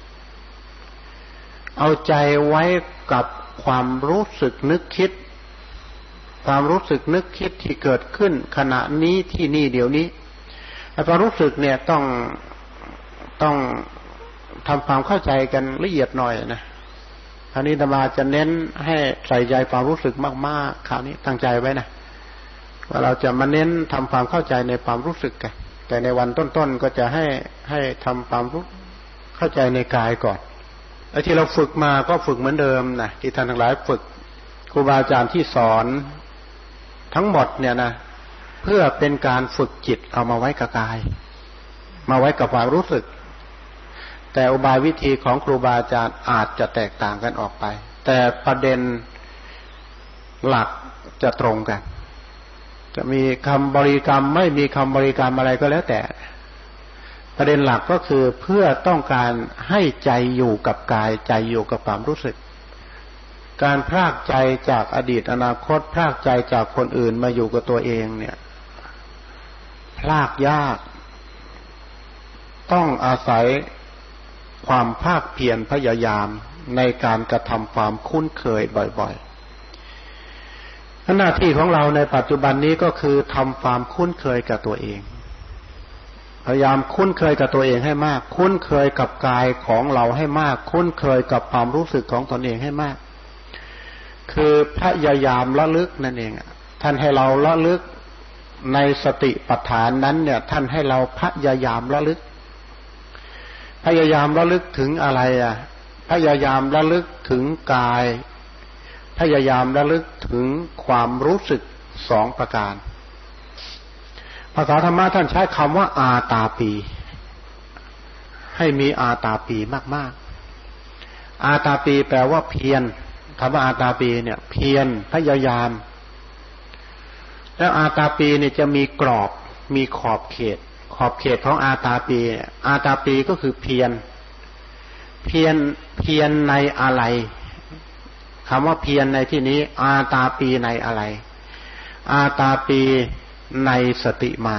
เอาใจไว้กับความรู้สึกนึกคิดความรู้สึกนึกคิดที่เกิดขึ้นขณะนี้ที่นี่เดี๋ยวนี้ความรู้สึกเนี่ยต้องต้องทำความเข้าใจกันละเอียดหน่อยนะคราวนี้อาตมาจะเน้นให้ใส่ใจความรู้สึกมากๆคราวนี้ตั้งใจไว้นะว่าเราจะมาเน้นทำความเข้าใจในความรู้สึกกันแต่ในวันต้นๆก็จะให้ให้ทำความรู้เข้าใจในกายก่อนไอ้ที่เราฝึกมาก็ฝึกเหมือนเดิมนะที่ท่านทั้งหลายฝึกครูบาอาจารย์ที่สอนทั้งหมดเนี่ยนะเพื่อเป็นการฝึกจิตเอามาไว้กับกายมาไว้กับความรู้สึกแต่อุบายวิธีของครูบาอาจารย์อาจจะแตกต่างกันออกไปแต่ประเด็นหลักจะตรงกันจะมีคำบริกรรมไม่มีคำบริกรรมอะไรก็แล้วแต่ประเด็นหลักก็คือเพื่อต้องการให้ใจอยู่กับกายใจอยู่กับความรู้สึกการพรากใจจากอดีตอนาคตพรากใจจากคนอื่นมาอยู่กับตัวเองเนี่ยพรากยากต้องอาศัยความภาคเพียรพยายามในการกระทำความคุ้นเคยบ่อยๆหน้าที่ของเราในปัจจุบันนี้ก็คือทำความคุ้นเคยกับตัวเองพยายามคุ้นเคยกับตัวเองให้มากคุ้นเคยกับกายของเราให้มากคุ้นเคยกับความรู้สึกของตนเองให้มากคือพยายามระลึกนั่นเองท่านให้เราระลึกในสติปัฏฐานนั้นเนี่ยท่านให้เราพยายามระลึกพยายามระลึกถึงอะไรอ่ะพยายามระลึกถึงกายพยายามระลึกถึงความรู้สึกสองประการภาษาธรรมะท่านใช้คำว่าอาตาปีให้มีอาตาปีมากๆอาตาปีแปลว่าเพียรคำว่าอาตาปีเนี่ยเพียรพยายามแล้วอาตาปีเนี่ยจะมีกรอบมีขอบเขตขอบเขตของอาตาปีอาตาปีก็คือเพียรเพียรเพียรในอะไรคำว่าเพียรในที่นี้อาตาปีในอะไรอาตาปีในสติมา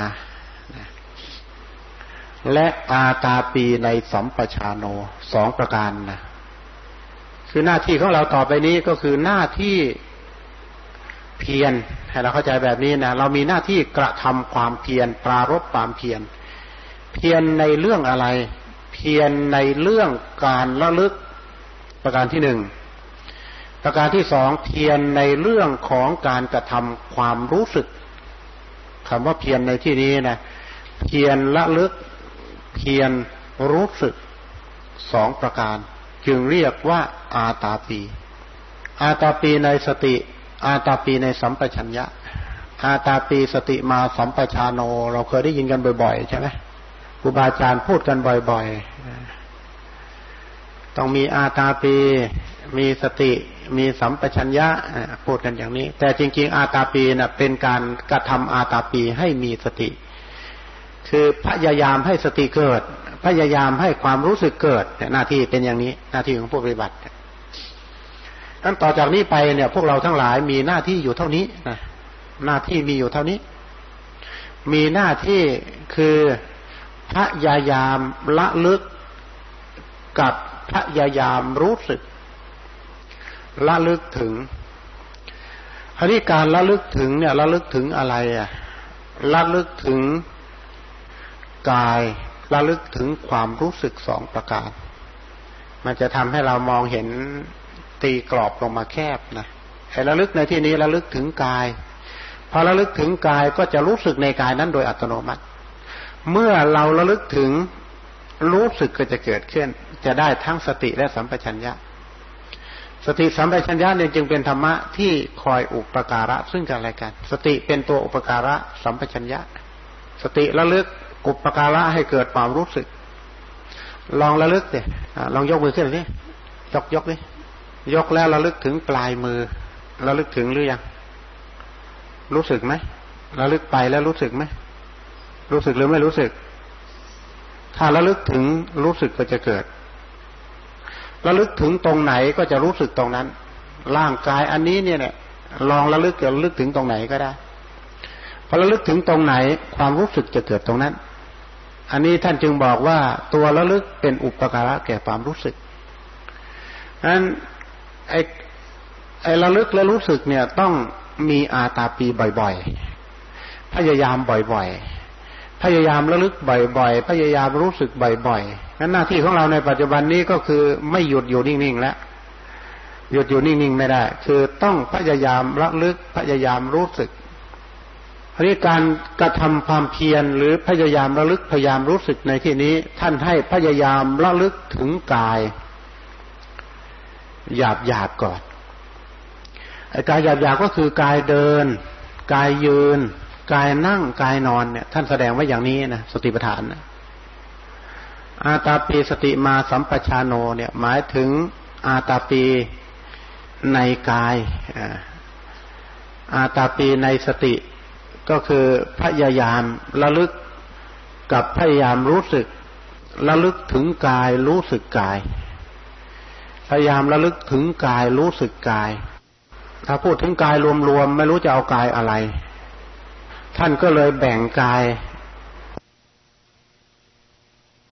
และอาตาปีในสัมปชาโนสองประการนะคือหน้าที่ของเราต่อไปนี้ก็คือหน้าที่เพียรให้เราเข้าใจแบบนี้นะเรามีหน้าที่กระทำความเพียรปรารภความเพียรเพียรในเรื่องอะไรเพียรในเรื่องการระลึกประการที่หนึ่งประการที่สองเพียรในเรื่องของการกระทำความรู้สึกคำว่าเพียรในที่นี้นะเพียรระลึกเพียรรู้สึกสองประการจึงเรียกว่าอาตาปีอาตาปีในสติอาตาปีในสัมปชัญญะอาตาปีสติมาสัมปชาโนเราเคยได้ยินกันบ่อยๆใช่ไหมครูบาอาจารย์พูดกันบ่อยๆต้องมีอาตาปีมีสติมีสัมปชัญญะพูดกันอย่างนี้แต่จริงๆอาตาปีน่ะเป็นการกระทำอาตาปีให้มีสติคือพยายามให้สติเกิดพยายามให้ความรู้สึกเกิดหน้าที่เป็นอย่างนี้หน้าที่ของผู้ปฏิบัติงั้นต่อจากนี้ไปเนี่ยพวกเราทั้งหลายมีหน้าที่อยู่เท่านี้นะหน้าที่มีอยู่เท่านี้มีหน้าที่คือพยายามละลึกกับพยายามรู้สึกละลึกถึงอันนี้การละลึกถึงเนี่ยระลึกถึงอะไรอ่ะระลึกถึงกายระลึกถึงความรู้สึกสองประการมันจะทำให้เรามองเห็นตีกรอบลงมาแคบนะให้ระลึกในที่นี้ระลึกถึงกายพอระลึกถึงกายก็จะรู้สึกในกายนั้นโดยอัตโนมัติเมื่อเราระลึกถึงรู้สึกก็จะเกิดขึ้นจะได้ทั้งสติและสัมปชัญญะสติสัมปชัญญะเนี่ยจึงเป็นธรรมะที่คอยอุปการะซึ่งกันและกันสติเป็นตัวอุปการะสัมปชัญญะสติระลึกอุปการะให้เกิดความรู้สึกลองระลึกดิลองยกมือขึ้นดิยกยกดิยกแล้วระลึกถึงปลายมือระลึกถึงหรือยังรู้สึกไหมระลึกไปแล้วรู้สึกไหมรู้สึกหรือไม่รู้สึกถ้าระลึกถึงรู้สึกก็จะเกิดระลึกถึงตรงไหนก็จะรู้สึกตรงนั้นร่างกายอันนี้เนี่ยเนี่ยลองระลึกระลึกถึงตรงไหนก็ได้พอระลึกถึงตรงไหนความรู้สึกจะเกิดตรงนั้นอันนี้ท่านจึงบอกว่าตัวระลึกเป็นอุปการะแก่ความรู้สึกนั้นไอ้ไอ้ระลึกและรู้สึกเนี่ยต้องมีอาตาปีบ่อยๆพยายามบ่อยๆพยายามระลึกบ่อยๆพยายามรู้สึกบ่อยๆงั้นหน้าที่ของเราในปัจจุบันนี้ก็คือไม่หยุดอยู่นิ่งๆแล้วหยุดอยู่นิ่งๆไม่ได้คือต้องพยายามระลึกพยายามรู้สึกอันนี้การกระทำความเพียรหรือพยายามระลึกพยายามรู้สึกในที่นี้ท่านให้พยายามระลึกถึงกายหยาบๆก่อนไอ้กายหยาบๆก็คือกายเดินกายยืนกายนั่งกายนอนเนี่ยท่านแสดงไว้อย่างนี้นะสติปัฏฐานนะอาตาปีสติมาสัมปชาโนเนี่ยหมายถึงอาตาปีในกายอาตาปีในสติก็คือพยายามระลึกกับพยายามรู้สึกระลึกถึงกายรู้สึกกายพยายามระลึกถึงกายรู้สึกกายถ้าพูดถึงกายรวมๆไม่รู้จะเอากายอะไรท่านก็เลยแบ่งกาย